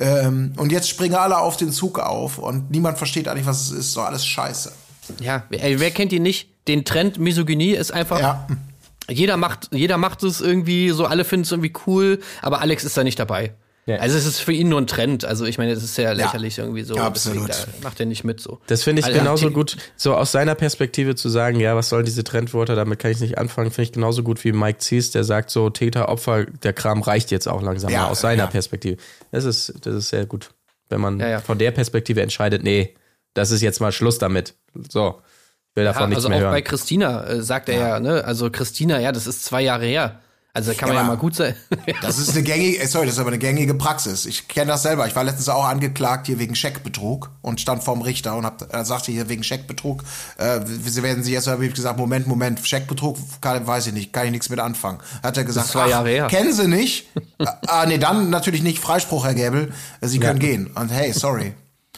Und jetzt springen alle auf den Zug auf und niemand versteht eigentlich, was es ist. So alles scheiße. Ja, wer kennt ihn nicht? Den Trend Misogynie ist einfach... Jeder macht es irgendwie so, alle finden es irgendwie cool, aber Alex ist da nicht dabei. Ja. Also es ist für ihn nur ein Trend. Also ich meine, das ist ja lächerlich irgendwie so. Absolut. Deswegen, da macht er nicht mit so. Das finde ich genauso gut, so aus seiner Perspektive zu sagen, ja, was soll diese Trendwörter, damit kann ich nicht anfangen, finde ich genauso gut wie Mike Zies, der sagt so, Täter, Opfer, der Kram reicht jetzt auch langsam mal aus seiner Perspektive. Das ist sehr gut, wenn man von der Perspektive entscheidet, nee, das ist jetzt mal Schluss damit. So, ich will davon nichts mehr hören. Also auch bei Christina sagt er ja, ne, also Christina, das ist 2 Jahre her. Also da kann man ja mal gut sein. Das ist das ist aber eine gängige Praxis. Ich kenne das selber. Ich war letztens auch angeklagt hier wegen Scheckbetrug und stand vorm Richter und sagte hier wegen Scheckbetrug, werden Sie jetzt, habe ich gesagt, Moment, Scheckbetrug, weiß ich nicht, kann ich nichts mit anfangen. Hat er gesagt, 2 Jahre her. Kennen Sie nicht? Nee, dann natürlich nicht, Freispruch, Herr Gäbel, Sie können gehen. Und hey, sorry.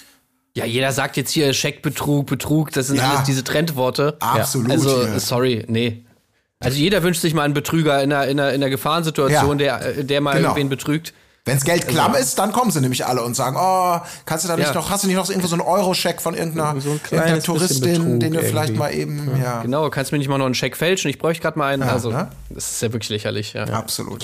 Ja, jeder sagt jetzt hier Scheckbetrug, Betrug, das sind alles diese Trendworte. Absolut. Also, sorry, nee. Also jeder wünscht sich mal einen Betrüger in einer Gefahrensituation, der mal irgendwen betrügt. Wenn's Geld klamm ist, dann kommen sie nämlich alle und sagen, hast du nicht noch irgendwo so einen Euro-Scheck von irgendeiner Touristin, den du vielleicht mal eben, Genau, kannst du mir nicht mal noch einen Scheck fälschen? Ich bräuchte gerade mal einen. Das ist ja wirklich lächerlich. Ja. Absolut.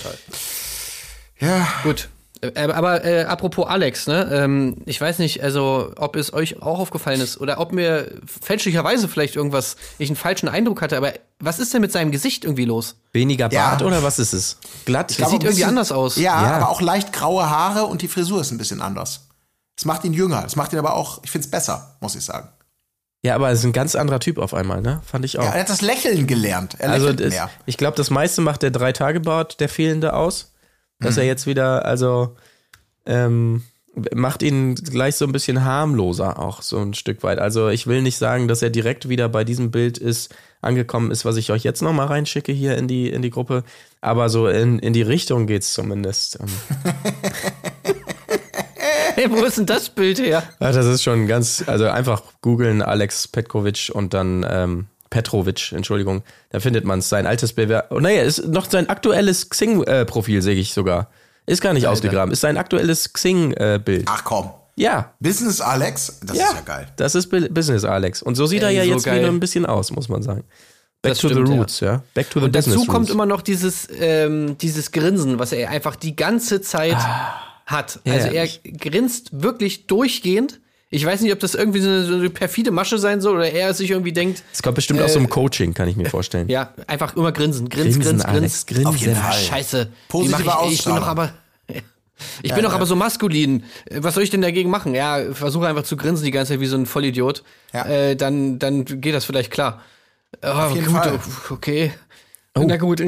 Ja. Gut. Aber apropos Alex, ne? Ich weiß nicht, also ob es euch auch aufgefallen ist oder ob mir fälschlicherweise vielleicht ich einen falschen Eindruck hatte, aber was ist denn mit seinem Gesicht irgendwie los? Weniger Bart oder was ist es? Glatt? Sieht irgendwie anders aus. Ja, aber auch leicht graue Haare und die Frisur ist ein bisschen anders. Es macht ihn jünger, es macht ihn aber auch, ich find's besser, muss ich sagen. Ja, aber es ist ein ganz anderer Typ auf einmal, ne? Fand ich auch. Ja, er hat das Lächeln gelernt. Er lächelt mehr. Ich glaube, das meiste macht der 3-Tage-Bart, der fehlende, aus. Dass er jetzt wieder, macht ihn gleich so ein bisschen harmloser auch, so ein Stück weit. Also ich will nicht sagen, dass er direkt wieder bei diesem Bild angekommen ist, was ich euch jetzt nochmal reinschicke hier in die Gruppe. Aber so in die Richtung geht's zumindest. Hey, wo ist denn das Bild her? Ja, das ist schon also einfach googeln Alex Petkovic und dann Petrovic, Entschuldigung, da findet man es, sein altes ist noch sein aktuelles Xing-Profil, sehe ich sogar. Ist gar nicht ausgegraben, ist sein aktuelles Xing-Bild. Ach komm. Ja. Business Alex, das ist ja geil. Das ist Business Alex. Und so sieht er ja so jetzt geil. wieder ein bisschen aus, muss man sagen. Back Das to stimmt, the roots, ja. Back to the Und business dazu kommt roots. immer noch dieses Grinsen, was er einfach die ganze Zeit hat. Also er herrlich. grinst wirklich durchgehend. Ich weiß nicht, ob das irgendwie so eine perfide Masche sein soll oder er sich irgendwie denkt, Das kommt bestimmt aus so einem Coaching, kann ich mir vorstellen. ja, einfach immer grinsen. Alex, grinsen. Auf jeden Fall. Scheiße. Positive Wie mach ich bin Ausstrahlung. doch aber ich bin doch aber so maskulin. Was soll ich denn dagegen machen? Ja, versuche einfach zu grinsen die ganze Zeit wie so ein Vollidiot. Ja. Dann geht das vielleicht klar. Auf jeden gut, Fall. okay. Oh. Na gut.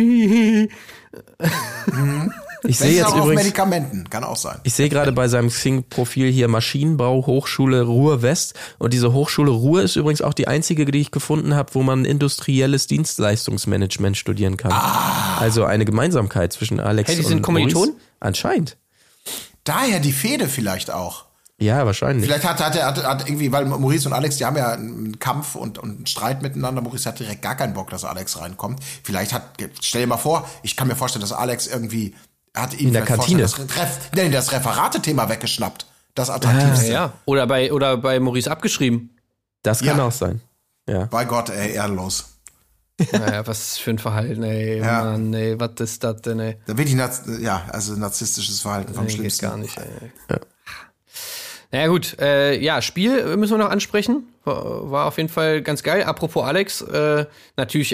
Ich sehe Vielleicht jetzt auch auf übrigens, Medikamenten, kann auch sein. ich sehe gerade bei seinem Xing-Profil hier Maschinenbau Hochschule Ruhr West. Und diese Hochschule Ruhr ist übrigens auch die einzige, die ich gefunden habe, wo man industrielles Dienstleistungsmanagement studieren kann. Also eine Gemeinsamkeit zwischen Alex Hey, die und sind Kommilitonen? Maurice. Anscheinend. Daher die Fehde vielleicht auch. Ja, wahrscheinlich. Vielleicht hat irgendwie, weil Maurice und Alex, die haben ja einen Kampf und einen Streit miteinander. Maurice hat direkt gar keinen Bock, dass Alex reinkommt. Stell dir mal vor, ich kann mir vorstellen, dass Alex irgendwie hat ihm In der Kantine. das Referate-Thema weggeschnappt. Das Attraktivste. Ja. Oder bei Maurice abgeschrieben. Das kann Ja. auch sein. Ja. Bei Gott, ey, ehrenlos. Naja, was für ein Verhalten, ey. Ja. Mann, ey, was ist das denn, ey? Da wird narzisstisches Verhalten vom Nee, geht Schlimmsten. gar nicht, ey. Ja. Naja, gut. Spiel müssen wir noch ansprechen. War auf jeden Fall ganz geil. Apropos Alex, natürlich,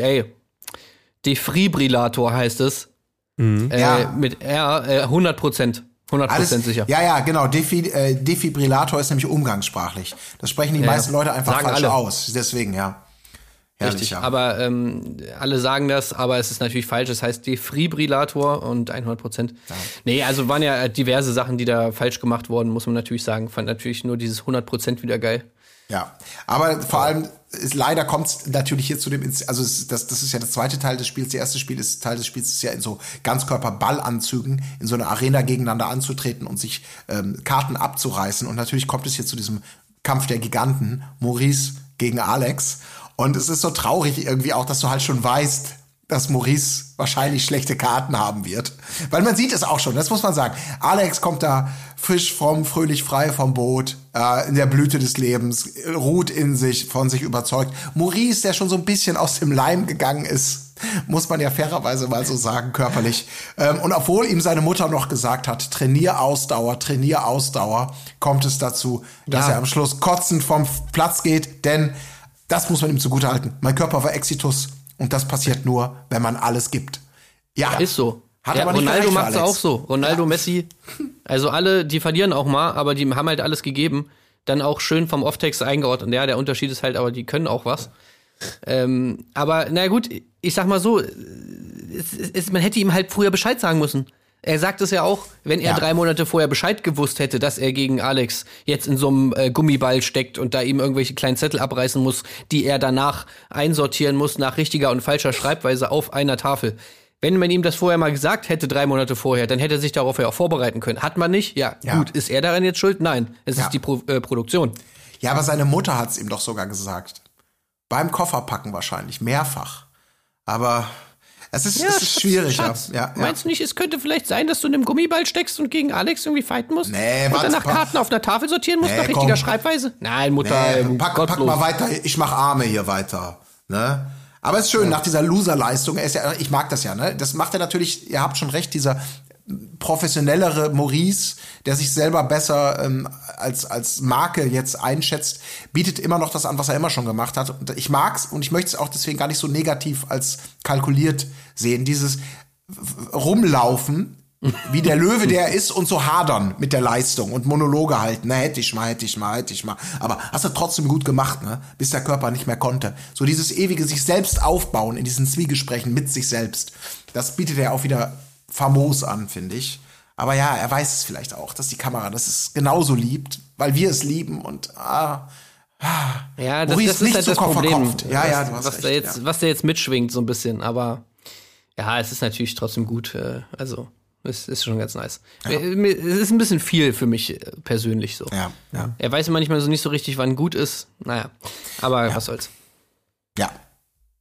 Defibrillator heißt es. Ja. Mit R, 100%. 100% sicher. Ja, genau. Defibrillator ist nämlich umgangssprachlich. Das sprechen die meisten Leute einfach Sagen falsch alle. aus. Deswegen, ja. Herrlich, Richtig. ja. Aber alle sagen das, aber es ist natürlich falsch. Es heißt Defibrillator und 100%. Ja. Nee, also waren ja diverse Sachen, die da falsch gemacht wurden, muss man natürlich sagen. Fand natürlich nur dieses 100% wieder geil. Ja, aber vor allem leider kommt es natürlich hier zu dem, also das ist ja das zweite Teil des Spiels. Der erste Teil des Spiels ist ja in so Ganzkörper-Ballanzügen in so einer Arena gegeneinander anzutreten und sich Karten abzureißen. Und natürlich kommt es hier zu diesem Kampf der Giganten, Maurice gegen Alex. Und es ist so traurig irgendwie auch, dass du halt schon weißt, dass Maurice wahrscheinlich schlechte Karten haben wird. Weil man sieht es auch schon, das muss man sagen. Alex kommt da frisch, fromm, fröhlich, frei vom Boot, in der Blüte des Lebens, ruht in sich, von sich überzeugt. Maurice, der schon so ein bisschen aus dem Leim gegangen ist, muss man ja fairerweise mal so sagen, körperlich. Und obwohl ihm seine Mutter noch gesagt hat, trainier Ausdauer, kommt es dazu, dass er am Schluss kotzend vom Platz geht, denn das muss man ihm zugutehalten. Mein Körper war Exitus. Und das passiert nur, wenn man alles gibt. Ja, Ist so. Hat Ja, aber nicht Ronaldo gereicht für macht's Alex. auch so. Ronaldo, Messi. Also alle, die verlieren auch mal, aber die haben halt alles gegeben. Dann auch schön vom Off-Text eingeordnet. Ja, der Unterschied ist halt, aber die können auch was. Aber na gut, ich sag mal so, man hätte ihm halt früher Bescheid sagen müssen. Er sagt es ja auch, wenn er 3 Monate vorher Bescheid gewusst hätte, dass er gegen Alex jetzt in so einem Gummiball steckt und da ihm irgendwelche kleinen Zettel abreißen muss, die er danach einsortieren muss nach richtiger und falscher Schreibweise auf einer Tafel. Wenn man ihm das vorher mal gesagt hätte, 3 Monate vorher, dann hätte er sich darauf ja auch vorbereiten können. Hat man nicht? Ja, gut. Ist er daran jetzt schuld? Nein, es ist die Produktion. Ja, aber seine Mutter hat's ihm doch sogar gesagt. Beim Kofferpacken wahrscheinlich, mehrfach. Aber es ist schwierig. Schatz, Ja. Meinst du nicht, es könnte vielleicht sein, dass du in einem Gummiball steckst und gegen Alex irgendwie fighten musst? Nee, und warte, danach Karten auf einer Tafel sortieren musst, nach richtiger komm. Schreibweise? Nein, Mutter, Pack gottlos. mal weiter, ich mach Arme hier weiter. Ne? Aber es ist schön, nach dieser Loser-Leistung, ich mag das ja, ne? Das macht er natürlich, ihr habt schon recht, dieser professionellere Maurice, der sich selber besser als Marke jetzt einschätzt, bietet immer noch das an, was er immer schon gemacht hat. Und ich mag's und ich möchte es auch deswegen gar nicht so negativ als kalkuliert sehen. Dieses Rumlaufen, wie der Löwe, der er ist, und so hadern mit der Leistung und Monologe halten. Na, hätte ich mal. Aber hast du trotzdem gut gemacht, ne? Bis der Körper nicht mehr konnte. So dieses ewige sich selbst aufbauen in diesen Zwiegesprächen mit sich selbst. Das bietet er auch wieder famos an, finde ich. Aber ja, er weiß es vielleicht auch, dass die Kamera das genauso liebt, weil wir es lieben und Ja, das Maurice ist nicht halt so das Problem, verkopft. Ja, du hast recht, was da jetzt mitschwingt so ein bisschen. Aber ja, es ist natürlich trotzdem gut. Also es ist schon ganz nice. Es ist ein bisschen viel für mich persönlich so. Ja. Er weiß manchmal so nicht so richtig, wann gut ist. Naja, aber was soll's. Ja.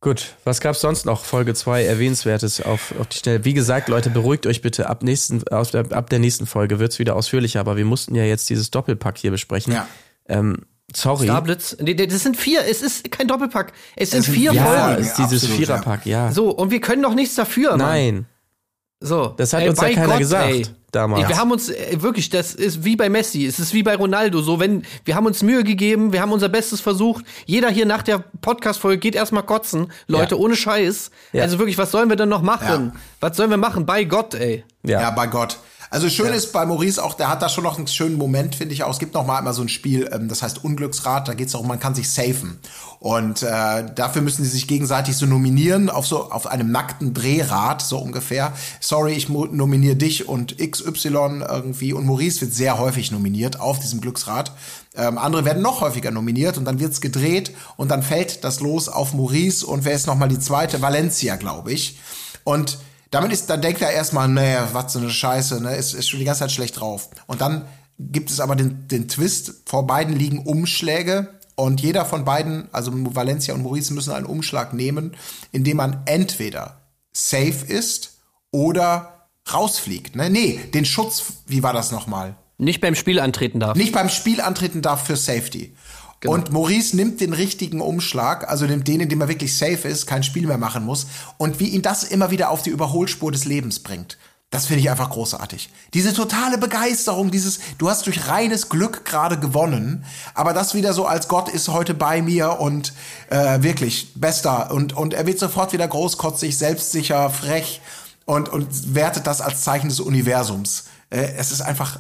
Gut, was gab's sonst noch? Folge 2 Erwähnenswertes auf die Schnelle. Wie gesagt, Leute, beruhigt euch bitte. Ab der nächsten Folge wird's wieder ausführlicher, aber wir mussten ja jetzt dieses Doppelpack hier besprechen. Ja. Sorry. Starblitz. Nee, das sind 4. Es ist kein Doppelpack. Es sind 4 Ja, Folgen. ist dieses absolut, Viererpack, ja. So, und wir können doch nichts dafür, Mann. Nein, So. das hat uns ja bei keiner Gott, gesagt ey. damals. Wir haben uns wirklich, das ist wie bei Messi, es ist wie bei Ronaldo, so wir haben uns Mühe gegeben, wir haben unser Bestes versucht. Jeder hier nach der Podcast-Folge geht erstmal kotzen, Leute, ohne Scheiß. Ja. Also wirklich, was sollen wir denn noch machen? Ja. Was sollen wir machen? Bei Gott, ey. Ja, bei Gott. Also schön ist bei Maurice auch, der hat da schon noch einen schönen Moment, finde ich auch. Es gibt noch mal einmal so ein Spiel, das heißt Unglücksrad, da geht es darum, man kann sich safen. Und dafür müssen sie sich gegenseitig so nominieren, auf einem nackten Drehrad, so ungefähr. Sorry, ich nominiere dich und XY irgendwie. Und Maurice wird sehr häufig nominiert auf diesem Glücksrad. Andere werden noch häufiger nominiert und dann wird's gedreht und dann fällt das Los auf Maurice und wer ist noch mal die zweite? Valencia, glaube ich. Und dann denkt er erstmal, nee, was so eine Scheiße, ne, ist schon die ganze Zeit schlecht drauf. Und dann gibt es aber den Twist, vor beiden liegen Umschläge und jeder von beiden, also Valencia und Maurice, müssen einen Umschlag nehmen, in dem man entweder safe ist oder rausfliegt. Ne? Nee, den Schutz, wie war das nochmal? Nicht beim Spiel antreten darf. Nicht beim Spiel antreten darf für Safety. Genau. Und Maurice nimmt den richtigen Umschlag, also nimmt den, in dem er wirklich safe ist, kein Spiel mehr machen muss. Und wie ihn das immer wieder auf die Überholspur des Lebens bringt. Das finde ich einfach großartig. Diese totale Begeisterung, du hast durch reines Glück gerade gewonnen, aber das wieder so als Gott ist heute bei mir und wirklich bester. Und er wird sofort wieder großkotzig, selbstsicher, frech und wertet das als Zeichen des Universums. Es ist einfach,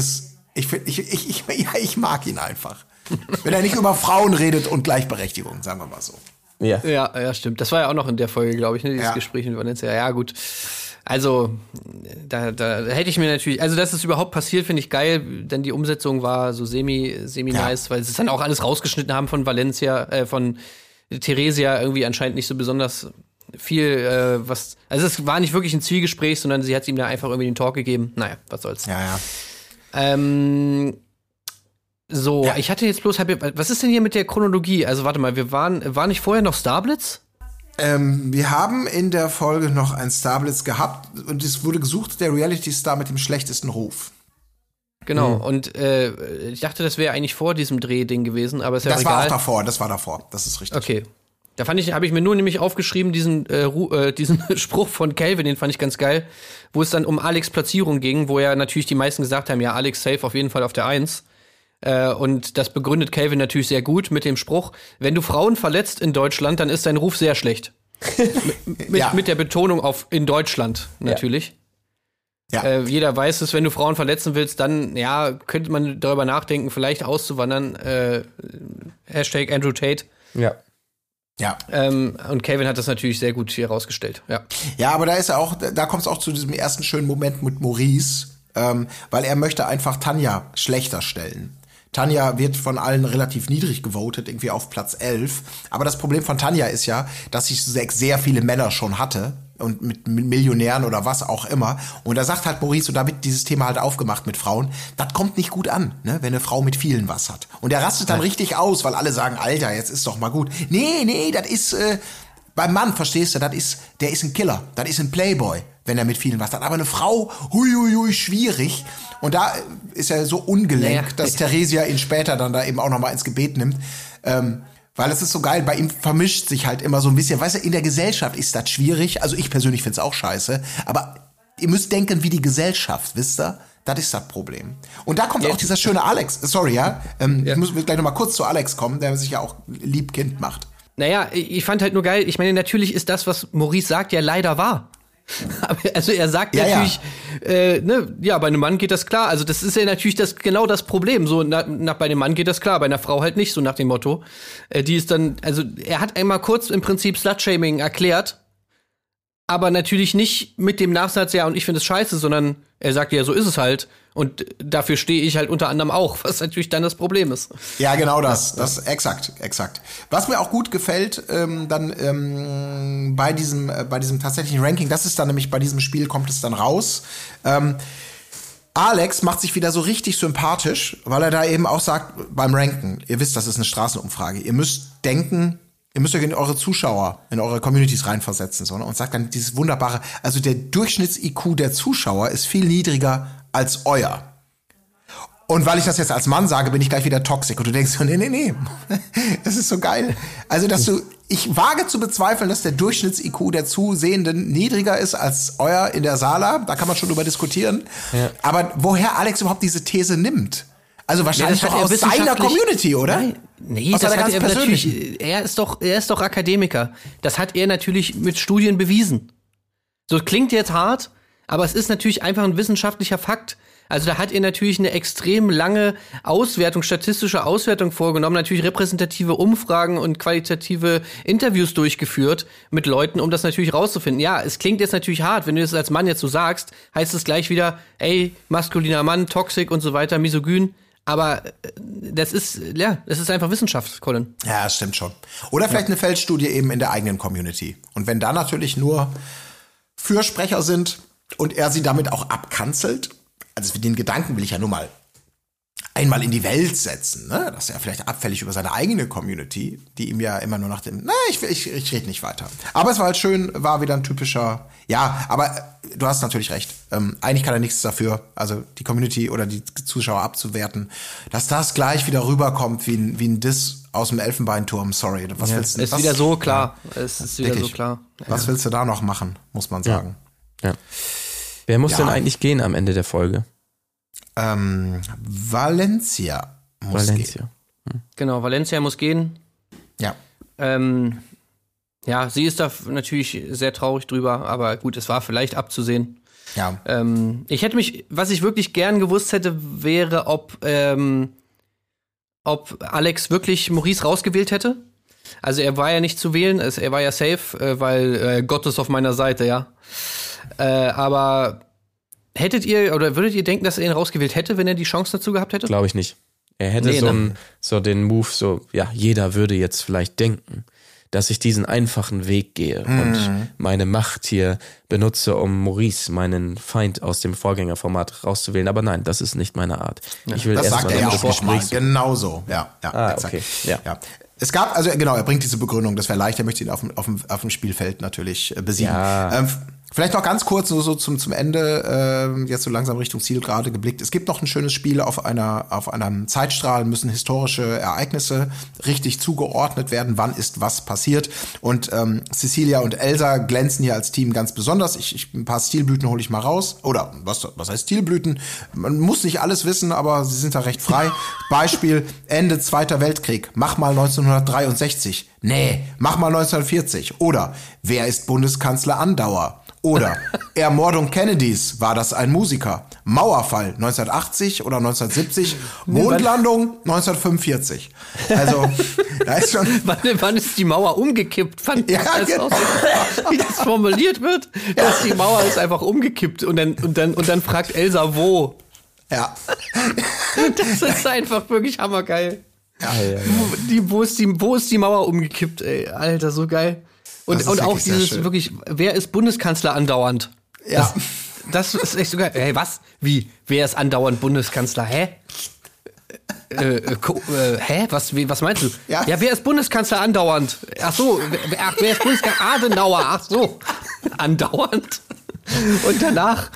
ich mag ihn einfach. Wenn er nicht über Frauen redet und Gleichberechtigung, sagen wir mal so. Ja, stimmt. Das war ja auch noch in der Folge, glaube ich, ne? Dieses Gespräch mit Valencia. Ja, gut. Also, da hätte ich mir natürlich, also dass es überhaupt passiert, finde ich geil, denn die Umsetzung war so semi nice, weil sie es dann auch alles rausgeschnitten haben von Valencia, von Theresia irgendwie anscheinend nicht so besonders viel, also es war nicht wirklich ein Zwiegespräch, sondern sie hat ihm da einfach irgendwie den Talk gegeben. Naja, was soll's. Ja. Ich hatte jetzt bloß, was ist denn hier mit der Chronologie? Also warte mal, war nicht vorher noch Starblitz? Wir haben in der Folge noch einen Starblitz gehabt und es wurde gesucht, der Reality-Star mit dem schlechtesten Ruf. Genau, und ich dachte, das wäre eigentlich vor diesem Drehding gewesen, aber ist ja das egal. Das war davor, das ist richtig. Okay. Da habe ich mir nur nämlich aufgeschrieben, diesen Spruch von Calvin, den fand ich ganz geil, wo es dann um Alex' Platzierung ging, wo ja natürlich die meisten gesagt haben, ja, Alex safe auf jeden Fall auf der 1. Und das begründet Calvin natürlich sehr gut mit dem Spruch, wenn du Frauen verletzt in Deutschland, dann ist dein Ruf sehr schlecht. mit der Betonung auf in Deutschland natürlich. Ja. Jeder weiß es, wenn du Frauen verletzen willst, dann könnte man darüber nachdenken, vielleicht auszuwandern. Hashtag Andrew Tate. Ja. Und Calvin hat das natürlich sehr gut hier rausgestellt. Ja, aber da kommt es auch zu diesem ersten schönen Moment mit Maurice, weil er möchte einfach Tanja schlechter stellen. Tanja wird von allen relativ niedrig gewotet, irgendwie auf Platz 11. Aber das Problem von Tanja ist ja, dass sie sehr viele Männer schon hatte und mit Millionären oder was auch immer. Und da sagt halt Maurice, und da wird dieses Thema halt aufgemacht mit Frauen, das kommt nicht gut an, ne, wenn eine Frau mit vielen was hat. Und er rastet dann richtig aus, weil alle sagen, Alter, jetzt ist doch mal gut. Nee, das ist, beim Mann, verstehst du, der ist ein Killer, das ist ein Playboy, wenn er mit vielen was hat. Aber eine Frau, schwierig. Und da ist er so ungelenkt, dass Theresia ihn später dann da eben auch noch mal ins Gebet nimmt. Weil es ist so geil, bei ihm vermischt sich halt immer so ein bisschen. Weißt du, in der Gesellschaft ist das schwierig. Also ich persönlich find's auch scheiße. Aber ihr müsst denken wie die Gesellschaft, wisst ihr? Das ist das Problem. Und da kommt auch dieser schöne Alex. Sorry, ja? Ich muss gleich noch mal kurz zu Alex kommen, der sich ja auch Liebkind macht. Naja, ich fand halt nur geil, ich meine, natürlich ist das, was Maurice sagt, ja leider wahr. Also er sagt natürlich, bei einem Mann geht das klar. Also das ist ja natürlich genau das Problem. So bei einem Mann geht das klar, bei einer Frau halt nicht, so nach dem Motto. Die ist dann, also er hat einmal kurz im Prinzip Slutshaming erklärt, aber natürlich nicht mit dem Nachsatz, ja, und ich finde es scheiße, sondern er sagt ja, so ist es halt. Und dafür stehe ich halt unter anderem auch, was natürlich dann das Problem ist. Ja, genau das exakt. Was mir auch gut gefällt, bei diesem tatsächlichen Ranking, das ist dann nämlich bei diesem Spiel kommt es dann raus. Alex macht sich wieder so richtig sympathisch, weil er da eben auch sagt, beim Ranken, ihr wisst, das ist eine Straßenumfrage, ihr müsst denken, Ihr müsst euch in eure Zuschauer, in eure Communities reinversetzen, so, ne? Und sagt dann dieses wunderbare, also der Durchschnitts-IQ der Zuschauer ist viel niedriger als euer. Und weil ich das jetzt als Mann sage, bin ich gleich wieder toxisch. Und du denkst so, nee. Das ist so geil. Also, ich wage zu bezweifeln, dass der Durchschnitts-IQ der Zusehenden niedriger ist als euer in der Sala. Da kann man schon drüber diskutieren. Ja. Aber woher Alex überhaupt diese These nimmt? Also wahrscheinlich doch aus seiner Community, oder? Nee, das hat er natürlich. Er ist doch Akademiker. Das hat er natürlich mit Studien bewiesen. So klingt jetzt hart, aber es ist natürlich einfach ein wissenschaftlicher Fakt. Also da hat er natürlich eine extrem lange statistische Auswertung vorgenommen, natürlich repräsentative Umfragen und qualitative Interviews durchgeführt mit Leuten, um das natürlich rauszufinden. Ja, es klingt jetzt natürlich hart, wenn du das als Mann jetzt so sagst, heißt es gleich wieder, ey, maskuliner Mann, toxisch und so weiter, misogyn. Aber das ist einfach Wissenschaft, Colin. Ja, das stimmt schon. Oder vielleicht eine Feldstudie eben in der eigenen Community. Und wenn da natürlich nur Fürsprecher sind und er sie damit auch abkanzelt, also den Gedanken will ich ja nur mal einmal in die Welt setzen, ne? Dass er vielleicht abfällig über seine eigene Community, die ihm ja immer nur nach dem, ich rede nicht weiter. Aber es war halt schön, war wieder ein typischer, ja, aber du hast natürlich recht. Eigentlich kann er nichts dafür, also die Community oder die Zuschauer abzuwerten, dass das gleich wieder rüberkommt wie ein Diss aus dem Elfenbeinturm, sorry. Was willst du? Ist wieder so klar. Es ist wieder so klar. Was willst du da noch machen, muss man sagen. Ja. Wer muss denn eigentlich gehen am Ende der Folge? Valencia muss gehen. Genau, Valencia muss gehen. Ja. Ja, sie ist da natürlich sehr traurig drüber, aber gut, es war vielleicht abzusehen. Ja. Was ich wirklich gern gewusst hätte, wäre, ob Alex wirklich Maurice rausgewählt hätte. Also er war ja nicht zu wählen, er war ja safe, weil Gott ist auf meiner Seite, ja. Aber hättet ihr oder würdet ihr denken, dass er ihn rausgewählt hätte, wenn er die Chance dazu gehabt hätte? Glaube ich nicht. Er hätte so den Move, jeder würde jetzt vielleicht denken, dass ich diesen einfachen Weg gehe und meine Macht hier benutze, um Maurice, meinen Feind aus dem Vorgängerformat, rauszuwählen. Aber nein, das ist nicht meine Art. Ich will das sagt er ja auch nochmal. Gespräch. Genau so. Ja, exakt. Okay. Ja. Es gab, also genau, er bringt diese Begründung, das wäre leicht, er möchte ihn auf dem Spielfeld natürlich besiegen. Ja. Vielleicht noch ganz kurz, so zum Ende, jetzt so langsam Richtung Ziel gerade geblickt. Es gibt noch ein schönes Spiel auf einem Zeitstrahl, müssen historische Ereignisse richtig zugeordnet werden, wann ist was passiert. Und Cecilia und Elsa glänzen hier als Team ganz besonders. Ein paar Stilblüten hole ich mal raus. Oder was heißt Stilblüten? Man muss nicht alles wissen, aber sie sind da recht frei. Beispiel, Ende Zweiter Weltkrieg. Mach mal 1963. Nee, mach mal 1940. Oder wer ist Bundeskanzler Andauer? Oder Ermordung Kennedys, war das ein Musiker? Mauerfall 1980 oder 1970? Mondlandung 1945. Also, da ist schon... Wann ist die Mauer umgekippt? Ja, genau. Wie das formuliert wird, dass die Mauer ist einfach umgekippt und dann fragt Elsa, wo? Ja. Das ist einfach wirklich hammergeil. Ja. Wo ist die Mauer umgekippt, ey? Alter, so geil. Und auch dieses wirklich, wer ist Bundeskanzler andauernd? Ja. Das ist echt so geil. Hey, was? Wie? Wer ist andauernd Bundeskanzler? Hä? Hä? Was meinst du? Ja, wer ist Bundeskanzler andauernd? Ach so, wer ist Bundeskanzler? Adenauer, ach so. Andauernd. Und danach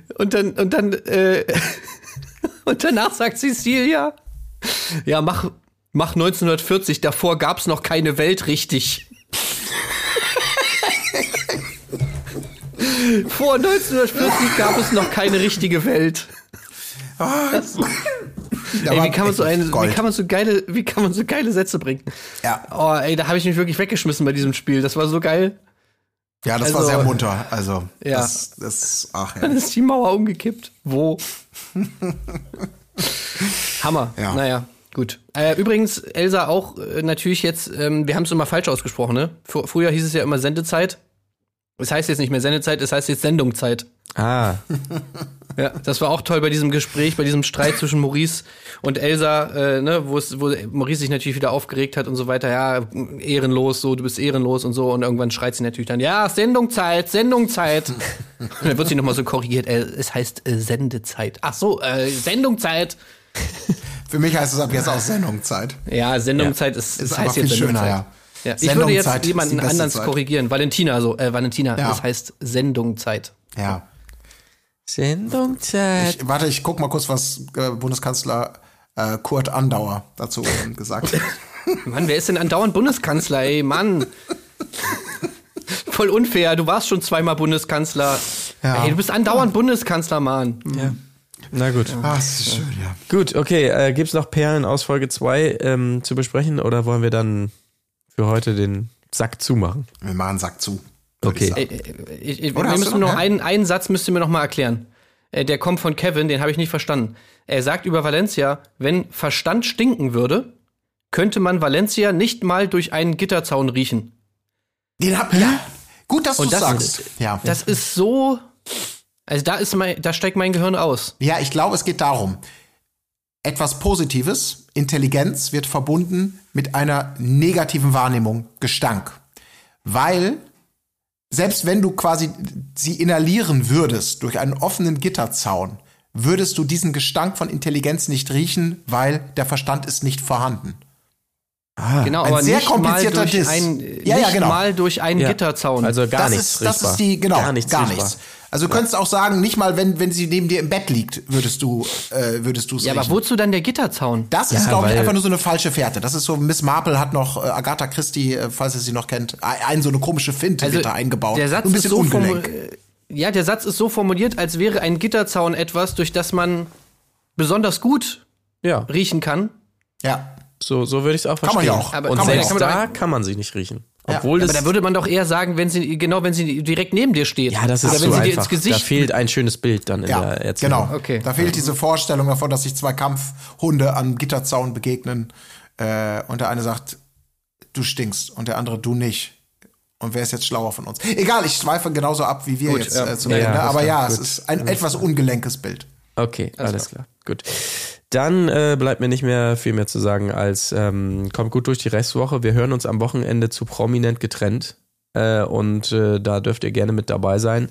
sagt Cecilia, ja, mach 1940, davor gab's noch keine Welt richtig. Vor 1940 gab es noch keine richtige Welt. Ey, wie kann man so geile Sätze bringen? Ja. Oh, ey, da habe ich mich wirklich weggeschmissen bei diesem Spiel. Das war so geil. Ja, das war sehr munter. Also, ja. Dann ist die Mauer umgekippt. Wo? Hammer. Ja. Naja, gut. Übrigens, Elsa auch natürlich jetzt, wir haben es immer falsch ausgesprochen, ne? Früher hieß es ja immer Sendezeit. Es heißt jetzt nicht mehr Sendezeit, es heißt jetzt Sendungzeit. Ah. Ja, das war auch toll bei diesem Gespräch, bei diesem Streit zwischen Maurice und Elsa, wo Maurice sich natürlich wieder aufgeregt hat und so weiter. Ja, ehrenlos, so, du bist ehrenlos und so. Und irgendwann schreit sie natürlich dann, ja, Sendungzeit. Und dann wird sie nochmal so korrigiert, es heißt Sendezeit. Ach so, Sendungzeit. Für mich heißt es ab jetzt auch Sendungzeit. Ja, Sendungzeit ist heißt jetzt viel Sendungzeit. schöner, ja. Ja, ich würde jetzt Sendungszeit jemanden ist die beste anderen Zeit. korrigieren. Valentina, Ja. das heißt Sendungzeit. Ja. Sendungzeit. Ich guck mal kurz, was Bundeskanzler Kurt Andauer dazu gesagt hat. Mann, wer ist denn andauernd Bundeskanzler, ey, Mann? Voll unfair, du warst schon zweimal Bundeskanzler. Ja. Ey, du bist andauernd Bundeskanzler, Mann. Ja. Na gut. Ah, das ist schön, ja. Gut, okay. Gibt's noch Perlen aus Folge 2 zu besprechen oder wollen wir dann für heute den Sack zumachen? Wir machen einen Sack zu. Okay. Wir Oder hast du müssen noch, noch einen Satz müsst ihr mir noch mal erklären. Der kommt von Kevin, den habe ich nicht verstanden. Er sagt über Valencia, wenn Verstand stinken würde, könnte man Valencia nicht mal durch einen Gitterzaun riechen. Ja. Gut, dass du sagst. Ja. Das ist so. Also da steigt mein Gehirn aus. Ja, ich glaube, es geht darum, etwas Positives, Intelligenz wird verbunden mit einer negativen Wahrnehmung, Gestank. Weil, selbst wenn du quasi sie inhalieren würdest durch einen offenen Gitterzaun, würdest du diesen Gestank von Intelligenz nicht riechen, weil der Verstand ist nicht vorhanden. Genau, ein aber sehr nicht komplizierter mal durch Diss. nicht mal durch einen Gitterzaun. Also gar nichts das riechbar. ist die, genau, Gar nichts riechbar. Also du könntest auch sagen, nicht mal wenn sie neben dir im Bett liegt, würdest du es ja, riechen. aber wozu dann der Gitterzaun? Das ist, glaube ich, weil- einfach nur so eine falsche Fährte. Das ist so, Miss Marple hat noch, Agatha Christie, falls ihr sie noch kennt, so eine komische Finte wird da eingebaut. Der Satz ein ist bisschen so ungelenk. der Satz ist so formuliert, als wäre ein Gitterzaun etwas, durch das man besonders gut Ja, riechen kann. Ja. so würde ich es auch Kann verstehen. man ja auch. Aber Und kann man selbst ja auch. da kann man sie nicht riechen. Ja. Obwohl Aber das da würde man doch eher sagen, wenn sie direkt neben dir steht. ja, das ist Oder zu wenn sie dir einfach. ins Gesicht. Da fehlt ein schönes Bild dann in Ja, der Erzählung. genau. Okay. Da fehlt diese Vorstellung davon, dass sich zwei Kampfhunde am Gitterzaun begegnen und der eine sagt, du stinkst und der andere, du nicht. Und wer ist jetzt schlauer von uns? Egal, ich schweife genauso ab wie wir Gut, jetzt ja. zum Ja, Ende. ja, Aber ist ja, klar. es Gut. ist ein etwas ungelenkes Bild. Okay, alles klar. Gut. Dann bleibt mir nicht mehr viel mehr zu sagen, als kommt gut durch die Restwoche. Wir hören uns am Wochenende zu Prominent getrennt. Und da dürft ihr gerne mit dabei sein.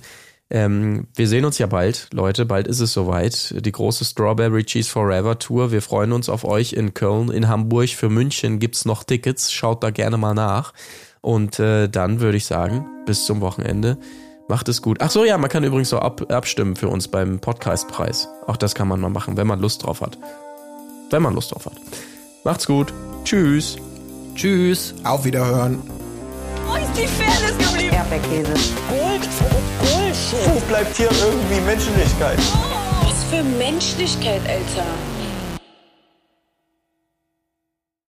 Wir sehen uns ja bald, Leute. Bald ist es soweit. Die große Strawberry Cheese Forever Tour. Wir freuen uns auf euch in Köln, in Hamburg. Für München gibt's noch Tickets. Schaut da gerne mal nach. Und dann würde ich sagen, bis zum Wochenende. Macht es gut. Ach so, ja, man kann übrigens so abstimmen für uns beim Podcastpreis. Auch das kann man mal machen, wenn man Lust drauf hat. Wenn man Lust drauf hat. Macht's gut. Tschüss. Tschüss. Auf Wiederhören. Wo ist die Fairness geblieben? Erdbeerkäse. Gold, Bullshit. Wo bleibt hier irgendwie Menschlichkeit? Was für Menschlichkeit, Alter.